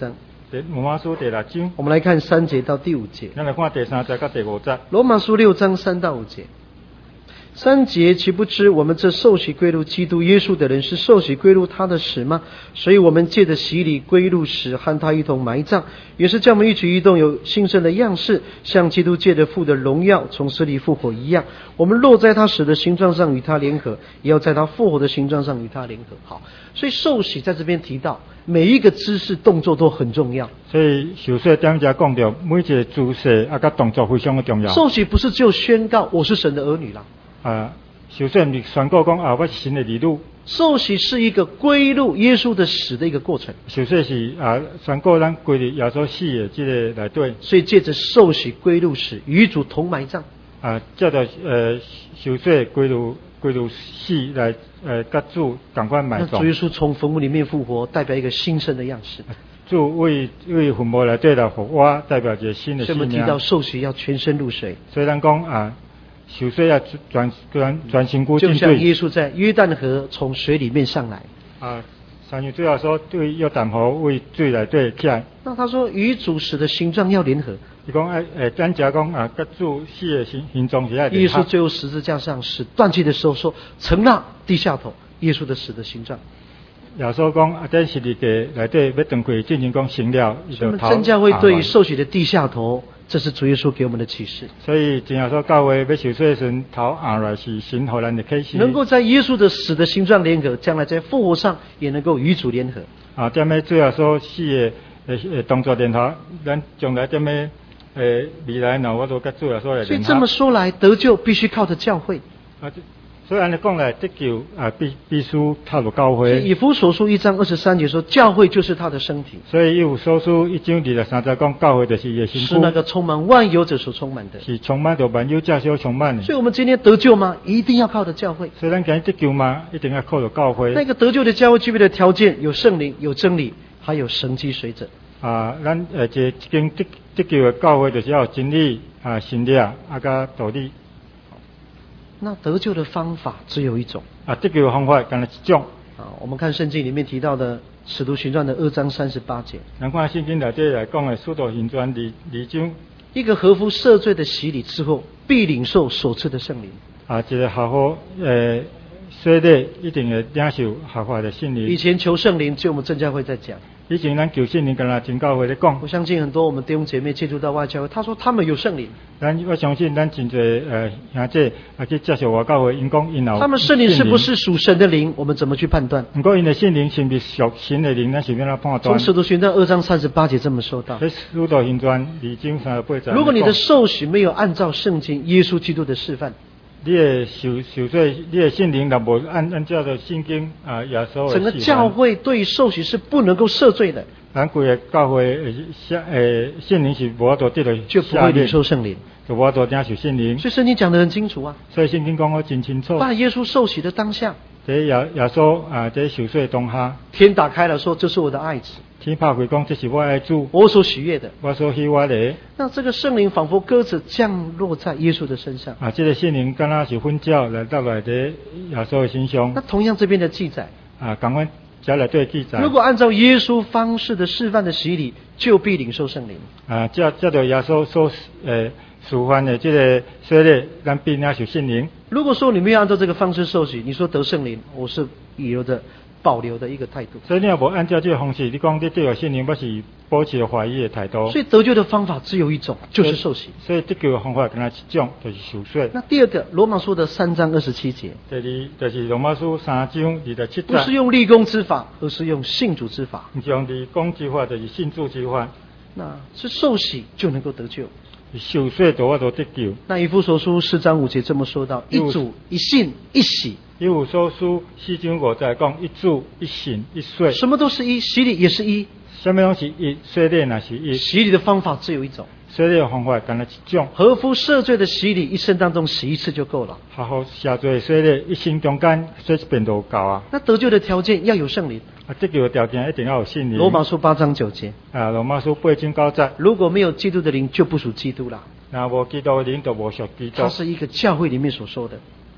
罗马书第6章， 我们来看3节到第5节。 咱来看第3节到第5节。 罗马书6章3到5节。3节，岂不知我们这受洗归入基督耶稣的人，是受洗归入他的死吗？所以我们借着洗礼归入死，和他一同埋葬，也是叫我们一举一动有新生的样式，像基督借着父的荣耀从死里复活一样。我们若在他死的形状上与他联合，也要在他复活的形状上与他联合。好，所以受洗在这边提到每一个姿势动作都很重要。 所以受洗点才讲到每一个姿势啊，甲动作非常的重要。 受洗不是只有宣告我是神的儿女啦。 受洗唔是宣告讲我是神的儿女。 受洗是一个归入耶稣的死的一个过程。 受洗是宣告咱归入耶稣死的这个内底。 所以借着受洗归入死，与主同埋葬。 借着受洗归入死来甲主同款埋葬。 那主耶稣从坟墓里面复活，代表一个新生的样式。 主为坟墓内底来复活，代表一个新的生命。 所以我们提到受洗要全身入水。 所以咱讲受洗要全身骨进水， 就像耶稣在约旦河从水里面上来。 三月最后说对约旦河为水内底起来。 那他说与主死的形状要联合。 伊讲咱家讲甲主死的形状是要联合。 耶稣最后十字架上死断气的时候说：“曾让低下头。”耶稣的死的形状。 耶稣讲在十字架内底要断开，进行讲成了。 那么真教会对于受洗的低下头，这是主耶稣给我们的启示。 所以真耶稣教会要受洗的时候，头下来是神给咱的启示。 能够在耶稣的死的形状联合，将来在复活上也能够与主联合。 踮咧主耶稣死的动作联合，咱将来踮咧未来呢，我都甲主耶稣来联合。 所以这么说来，得救必须靠着教会。 所以按你讲来，得救必须靠着教会。 以弗所书1章23节说，教会就是他的身体。 所以以弗所书1章23节讲，教会就是伊的身体， 是那个充满万有者所充满的， 是充满着万有者所充满的。 所以我们今天得救吗？一定要靠着教会。 所以咱今日得救吗？一定要靠着教会。 那个得救的教会具备的条件有圣灵、有真理，还有神迹随着。 咱这间得救的教会就是要有真理神力甲道理。 那得救的方法只有一种得救的方法干了一种。 我们看圣经里面提到的《使徒行传》的2章38节。 咱看圣经内底来讲的《使徒行传》2章。 一个合乎赦罪的洗礼之后，必领受所赐的圣灵。 一个合乎洗礼一定会领受合法的圣灵。 以前求圣灵，就我们正教会在讲。 以前咱求圣灵，跟咱真教会在讲。 我相信很多我们弟兄姐妹接触到外教会，他说他们有圣灵。 我相信咱真侪兄弟去接受外教会，因讲因有。 他们圣灵是不是属神的灵？我们怎么去判断？ 不过因的圣灵是不是属神的灵？咱是要来判断。 从使徒行传2章38节这么说到。 使徒行传2章38节。 如果你的受洗没有按照圣经耶稣基督的示范， 你的受罪，你的圣灵若无按照着圣经耶稣的示范， 整个教会对受洗是不能够赦罪的。 咱规个教会圣灵是无法度得到， 就不会领受圣灵， 就无法度领受圣灵。 所以圣经讲得很清楚啊。 所以圣经讲得真清楚。 把耶稣受洗的当下， 在耶稣在受洗的当下， 天打开了，说这是我的爱子。 天拍开讲这是我爱子， 我所喜悦的， 我所喜悦的。 那这个圣灵仿佛鸽子降落在耶稣的身上。 这个圣灵敢若是粉鸟来到来在耶稣的身上。 那同样这边的记载同款这内底记载。 如果按照耶稣方式的示范的洗礼，就必领受圣灵。 这就耶稣所示范的这个洗礼，咱必领受圣灵。 如果说你没有按照这个方式受洗，你说得圣灵，我是有着保留的一个态度。 所以你若无按照这个方式，你讲你对有圣灵，我是保持怀疑的态度。 所以得救的方法只有一种，就是受洗。 所以得救的方法跟他一种，就是受洗。 那第二个，罗马书的3章27节。 第二就是罗马书3章27节。 不是用立功之法，而是用信主之法。 不是用立功之法，就是信主之法。 那是受洗就能够得救。 受洗就我都得救。 那以弗所书4章5节这么说到：一主一信一洗。 以弗所书4章5节讲一主一信一洗。 什么都是一，洗礼也是一。 什么东西一？洗礼也是一。 洗礼的方法只有一种。 洗礼的方法干了一种。 合乎赦罪的洗礼，一生当中洗一次就够了。 合乎赦罪洗礼，一生中间洗一遍就够啊。 那得救的条件要有圣灵。 得救的条件一定要有圣灵。 罗马书8章9节。 罗马书8章9节。 如果没有基督的灵，就不属基督了。 那无基督的灵就无属基督。 它是一个教会里面所说的。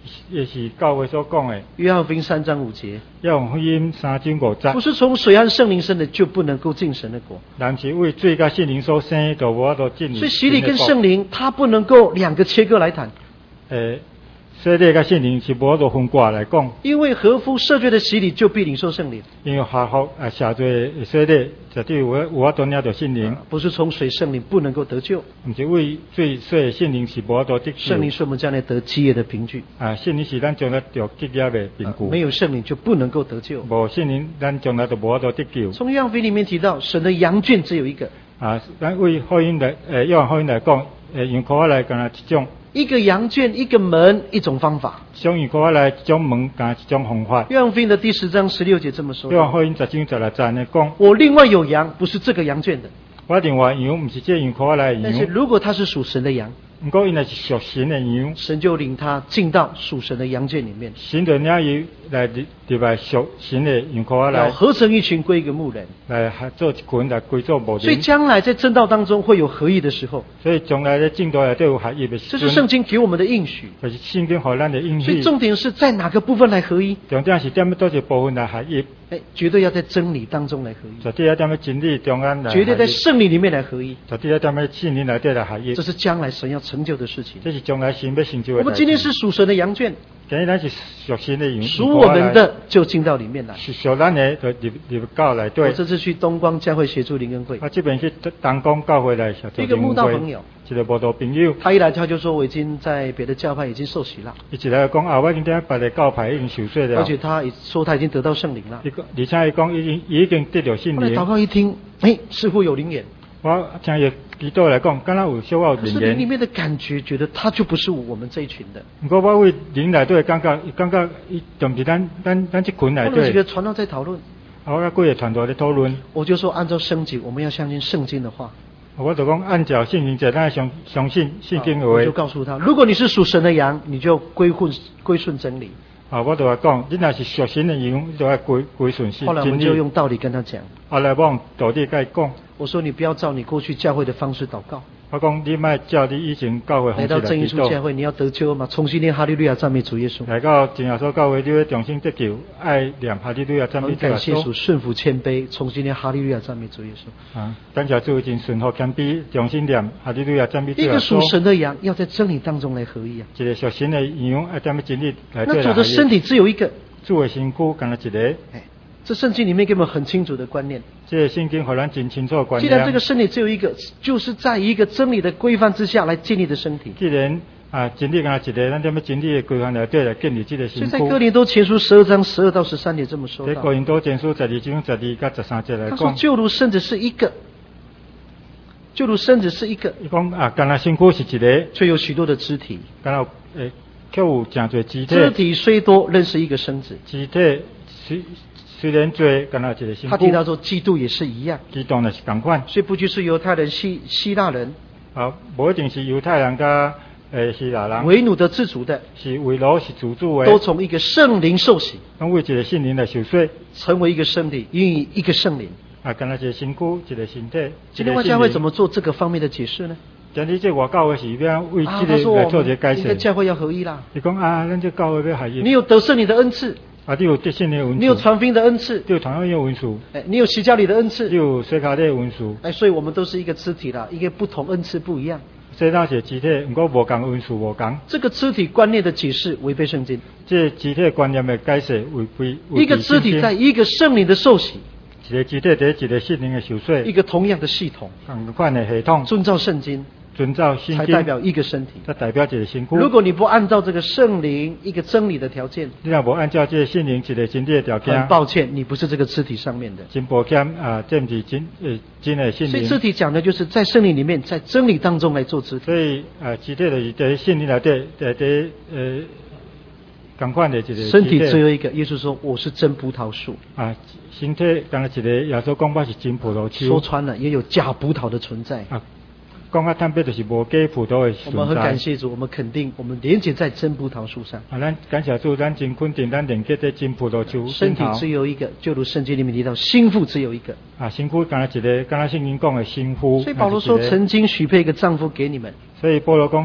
也是教会所讲的。 约翰福音3章5节， 约翰福音3章5节。 不是从水和圣灵生的，就不能够进神的国。 人是为水甲圣灵所生，就无法度进入。 所以洗礼跟圣灵，它不能够两个切割来谈。 洗礼甲圣灵是无法度分割来讲。 因为合乎赦罪的洗礼，就必领受圣灵。 因为合乎赦罪的洗礼，绝对有法度领到圣灵。 不是从水圣灵不能够得救。 不是为水的圣灵是无法度得救。 圣灵是我们将来得基业的凭据。 圣灵是咱将来得基业的凭据。 没有圣灵就不能够得救。 无圣灵，咱将来就无法度得救。 从约翰福音里面提到，神的羊圈只有一个。 咱为福音来，约翰福音来讲，用科学来讲一种。 一个羊圈，一个门，一种方法。 用科学来一种门，一种方法。 约翰福音的第10章16节这么说。 约翰福音10章16节呢讲， 我另外有羊，不是这个羊圈的。 我另外羊，不是这用科学来羊。 但是如果他是属神的羊， 不过因为是属神的羊， 神就领他进到属神的羊圈里面。 神就领伊来入来属神的用科学来。 要合成一群归一个牧人。 来做一群来归做牧人。 所以将来在正道当中会有合一的时候。 所以将来在正道里都有合一的时候。 这是圣经给我们的应许。 就是圣经给咱的应许。 所以重点是在哪个部分来合一？ 重点是点多少部分来合一？ 绝对要在真理当中来合一。 绝对要在真理中间来。 绝对在圣理里面来合一。 绝对要在圣灵里底来合一。 这是将来神要成就的事情。 这是将来神要成就的。 我们今天是属神的羊圈。 今天咱是属神的羊。 属我们的就进到里面来。 是属咱的就入到来对。 我这次去东光教会协助灵恩会。 我这边去东光教会来协助灵恩会。 一个慕道朋友。 一个慕道朋友。 他一来他就说我已经在别的教派已经受洗了。 一来讲我已经在别的教派已经受洗了。 而且他说他已经得到圣灵了。 而且他讲已经得到圣灵。 后来祷告一听，似乎有灵眼。我听伊基督来讲，敢若有小有灵言。可是灵里面的感觉，觉得他就不是我们这一群的。 不过我为灵内底感觉伊就不是咱这群内底。 我们几个传道在讨论。 我几个传道在讨论。 我就说，按照圣经，我们要相信圣经的话。 我就讲按照圣经者，咱相信圣经的话。 我就告诉他，如果你是属神的羊，你就归顺真理。 我就讲，你若是属神的羊，你就要归顺真理。 后来我们就用道理跟他讲。 后来我用道理跟他讲。 我说你不要照你过去教会的方式祷告。 我讲你莫照你以前教会方式来祷告。来到正耶稣教会，你要得救嘛，重新念哈利路亚赞美主耶稣。 来到正耶稣教会，你要重新得救，爱念哈利路亚赞美主耶稣。 感谢主，顺服谦卑，重新念哈利路亚赞美主耶稣。 感谢主已经顺服谦卑，重新念哈利路亚赞美主耶稣。 一个属神的羊要在真理当中来合一啊。 一个属神的羊要在真理来对。 那主的身体只有一个。 主的身躯干了一个。 这圣经里面给我们很清楚的观念。 这圣经和咱真清楚的观念。 既然这个身体只有一个，就是在一个真理的规范之下来建立的身体。 既然真理干了一个，咱点要真理的规范来对来建立这个身躯。 所以在哥林多前书12章12到13节这么说到。 在哥林多前书12章12到13节来讲。 他说就如身子是一个。就如身子是一个。 伊讲干了身躯是一个， 却有许多的肢体。 干了却有真多肢体。 肢体虽多，仍是一个身子。 肢体虽然多，干了一个身躯。 他提到说，基督也是一样。 基督也是同款。 所以不就是犹太人、希腊人。 不一定是犹太人跟希腊人。 为奴的自主的。 是为奴是自主的。 都从一个圣灵受洗。 因为一个圣灵来受洗。 成为一个身体，因为一个圣灵。 干了一个身躯，一个身体。 今天外教会怎么做这个方面的解释呢？ 今天这外教会是要为这个来做一个解释。 你的教会要合一啦。 你讲咱这教会要合一。 你有得圣灵的恩赐。 你有得圣灵的恩赐。 你有传福音的恩赐。 你有传福音的恩赐。 你有洗脚礼的恩赐。 你有洗脚礼的恩赐。 所以我们都是一个肢体啦，一个不同恩赐不一样。 所以那些肢体，不过无同恩赐无同。 这个肢体观念的解释违背圣经。 这肢体观念的解释违背。 一个肢体在一个圣灵的受洗。 一个肢体在一个圣灵的受洗。 一个同样的系统。 同款的系统。 遵照圣经。 遵照圣经。 才代表一个身体。 才代表一个身躯。 如果你不按照这个圣灵一个真理的条件。 你若不按照这个圣灵一个真理的条件。 很抱歉，你不是这个肢体上面的。 真抱歉这不是真的圣灵。 所以肢体讲的就是在圣灵里面，在真理当中来做肢体。 所以肢体就是在圣灵里底同款的一个身体只有一个。耶稣说：“我是真葡萄树。” 身体当然一个，耶稣讲我是真葡萄树。 说穿了，也有假葡萄的存在。 讲啊，坦白就是无假葡萄的存在。 我们很感谢主，我们肯定，我们连接在真葡萄树上。 咱感谢主，咱真肯定，咱连接在真葡萄树。 身体只有一个，就如圣经里面提到，心腹只有一个。 心腹当然一个，刚才圣经讲的心腹。 所以保罗说，曾经许配一个丈夫给你们。 所以保罗讲，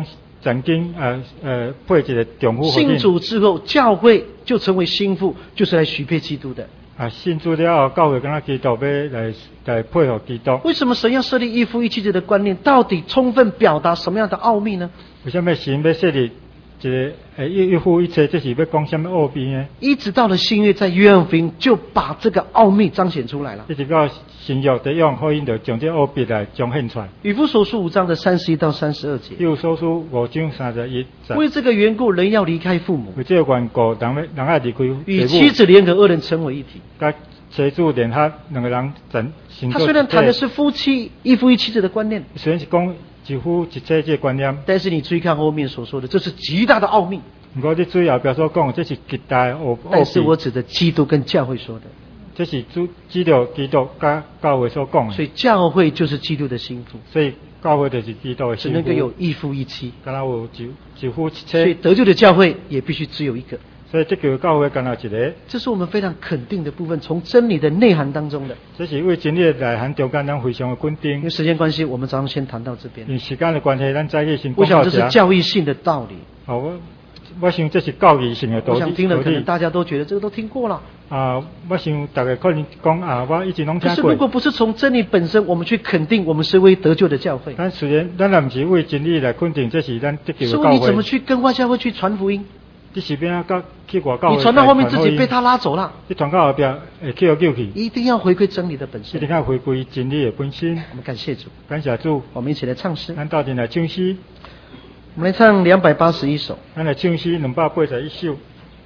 曾经配一个丈夫。 信主之后，教会就成为心腹，就是来许配基督的。 信主了后，教会跟他基督要来配合基督。 为什么神要设立一夫一妻制的观念？到底充分表达什么样的奥秘呢？ 为什么神要设立一个一夫一妻？这是要讲什么奥秘呢？ 一直到了新约，在约翰福音就把这个奥秘彰显出来了。 一直到新约在约翰福音就将这奥秘来彰显出来。 以弗所书5章的31到32节。 以弗所书5章31节。 为这个缘故，人要离开父母。 为这个缘故，人要离开父母。 与妻子联合，二人成为一体。 跟妻子联合，两个人他虽然谈的是夫妻一夫一妻制的观念， 虽然是讲一夫一妻这个观念， 但是你注意看后面所说的，这是极大的奥秘。 不过你注意后边所讲，这是极大的奥秘。 但是我指的基督跟教会说的，这是基督跟教会所讲的。 所以教会就是基督的心腹。 所以教会就是基督的心腹。 只能够有一夫一妻。 刚才有一夫一妻。 所以得救的教会也必须只有一个。 所以这个教会刚好一个。 这是我们非常肯定的部分，从真理的内涵当中的。 这是为真理的内涵中间，咱非常的肯定。 因为时间关系，我们早上先谈到这边。 因时间的关系，咱再去先讲到这。 我想这是教义性的道理。 好，我想这是教义性的道理。 我想听了可能大家都觉得这个都听过了。 我想大家可能讲我以前拢听过。 可是如果不是从真理本身，我们去肯定我们是为得救的教会。 但虽然咱也不是为真理来肯定，这是咱得救的教会。 所以你怎么去跟外教会去传福音？ 你是边去外教会？ 你传到后面自己被他拉走了。 你传到后边会去救去。 一定要回归真理的本身。 一定要回归真理的本身。 我们感谢主， 感谢主。 我们一起来唱诗。 咱到底来唱诗。 我们来唱281首。 咱来唱诗281首。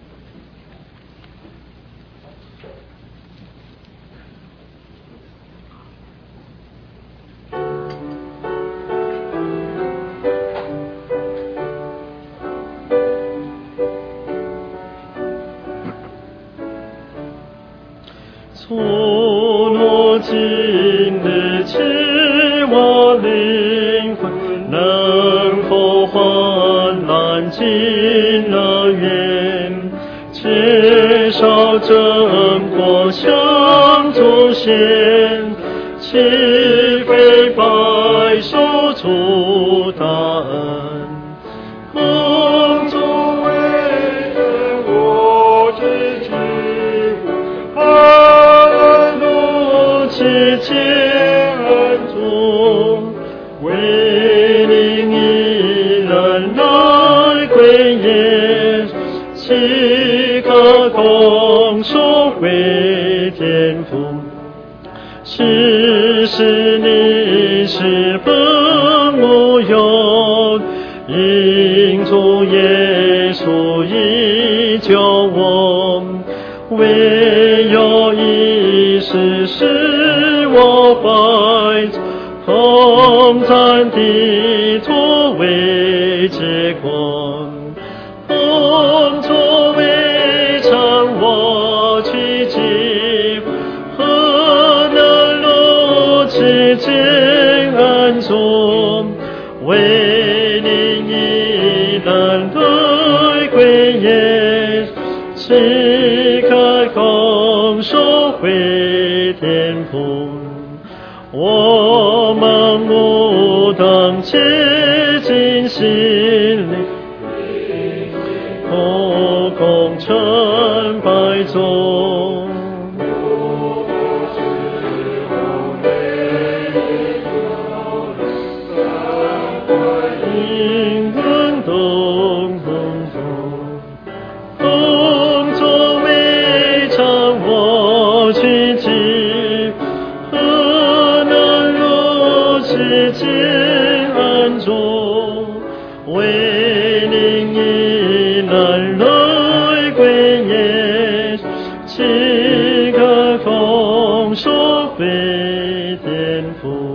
错落尽的痴我灵魂，能否患难尽了缘？至少正果相祖先，岂非白手出大恩？梦中为人我之举，世间中，为灵一人来归耶，岂可空手回天父？世事你是本无有，因主耶稣已救我，唯有一事使我怀同在地土为结果，同作为常我去记，何能如此艰难中，为你一人对归耶，岂可空手回天父？我们无当竭尽心力，不共成败中。因恩动工作未尝我去记，何能如此艰难中，为灵一难来归耶，岂可空手回天父？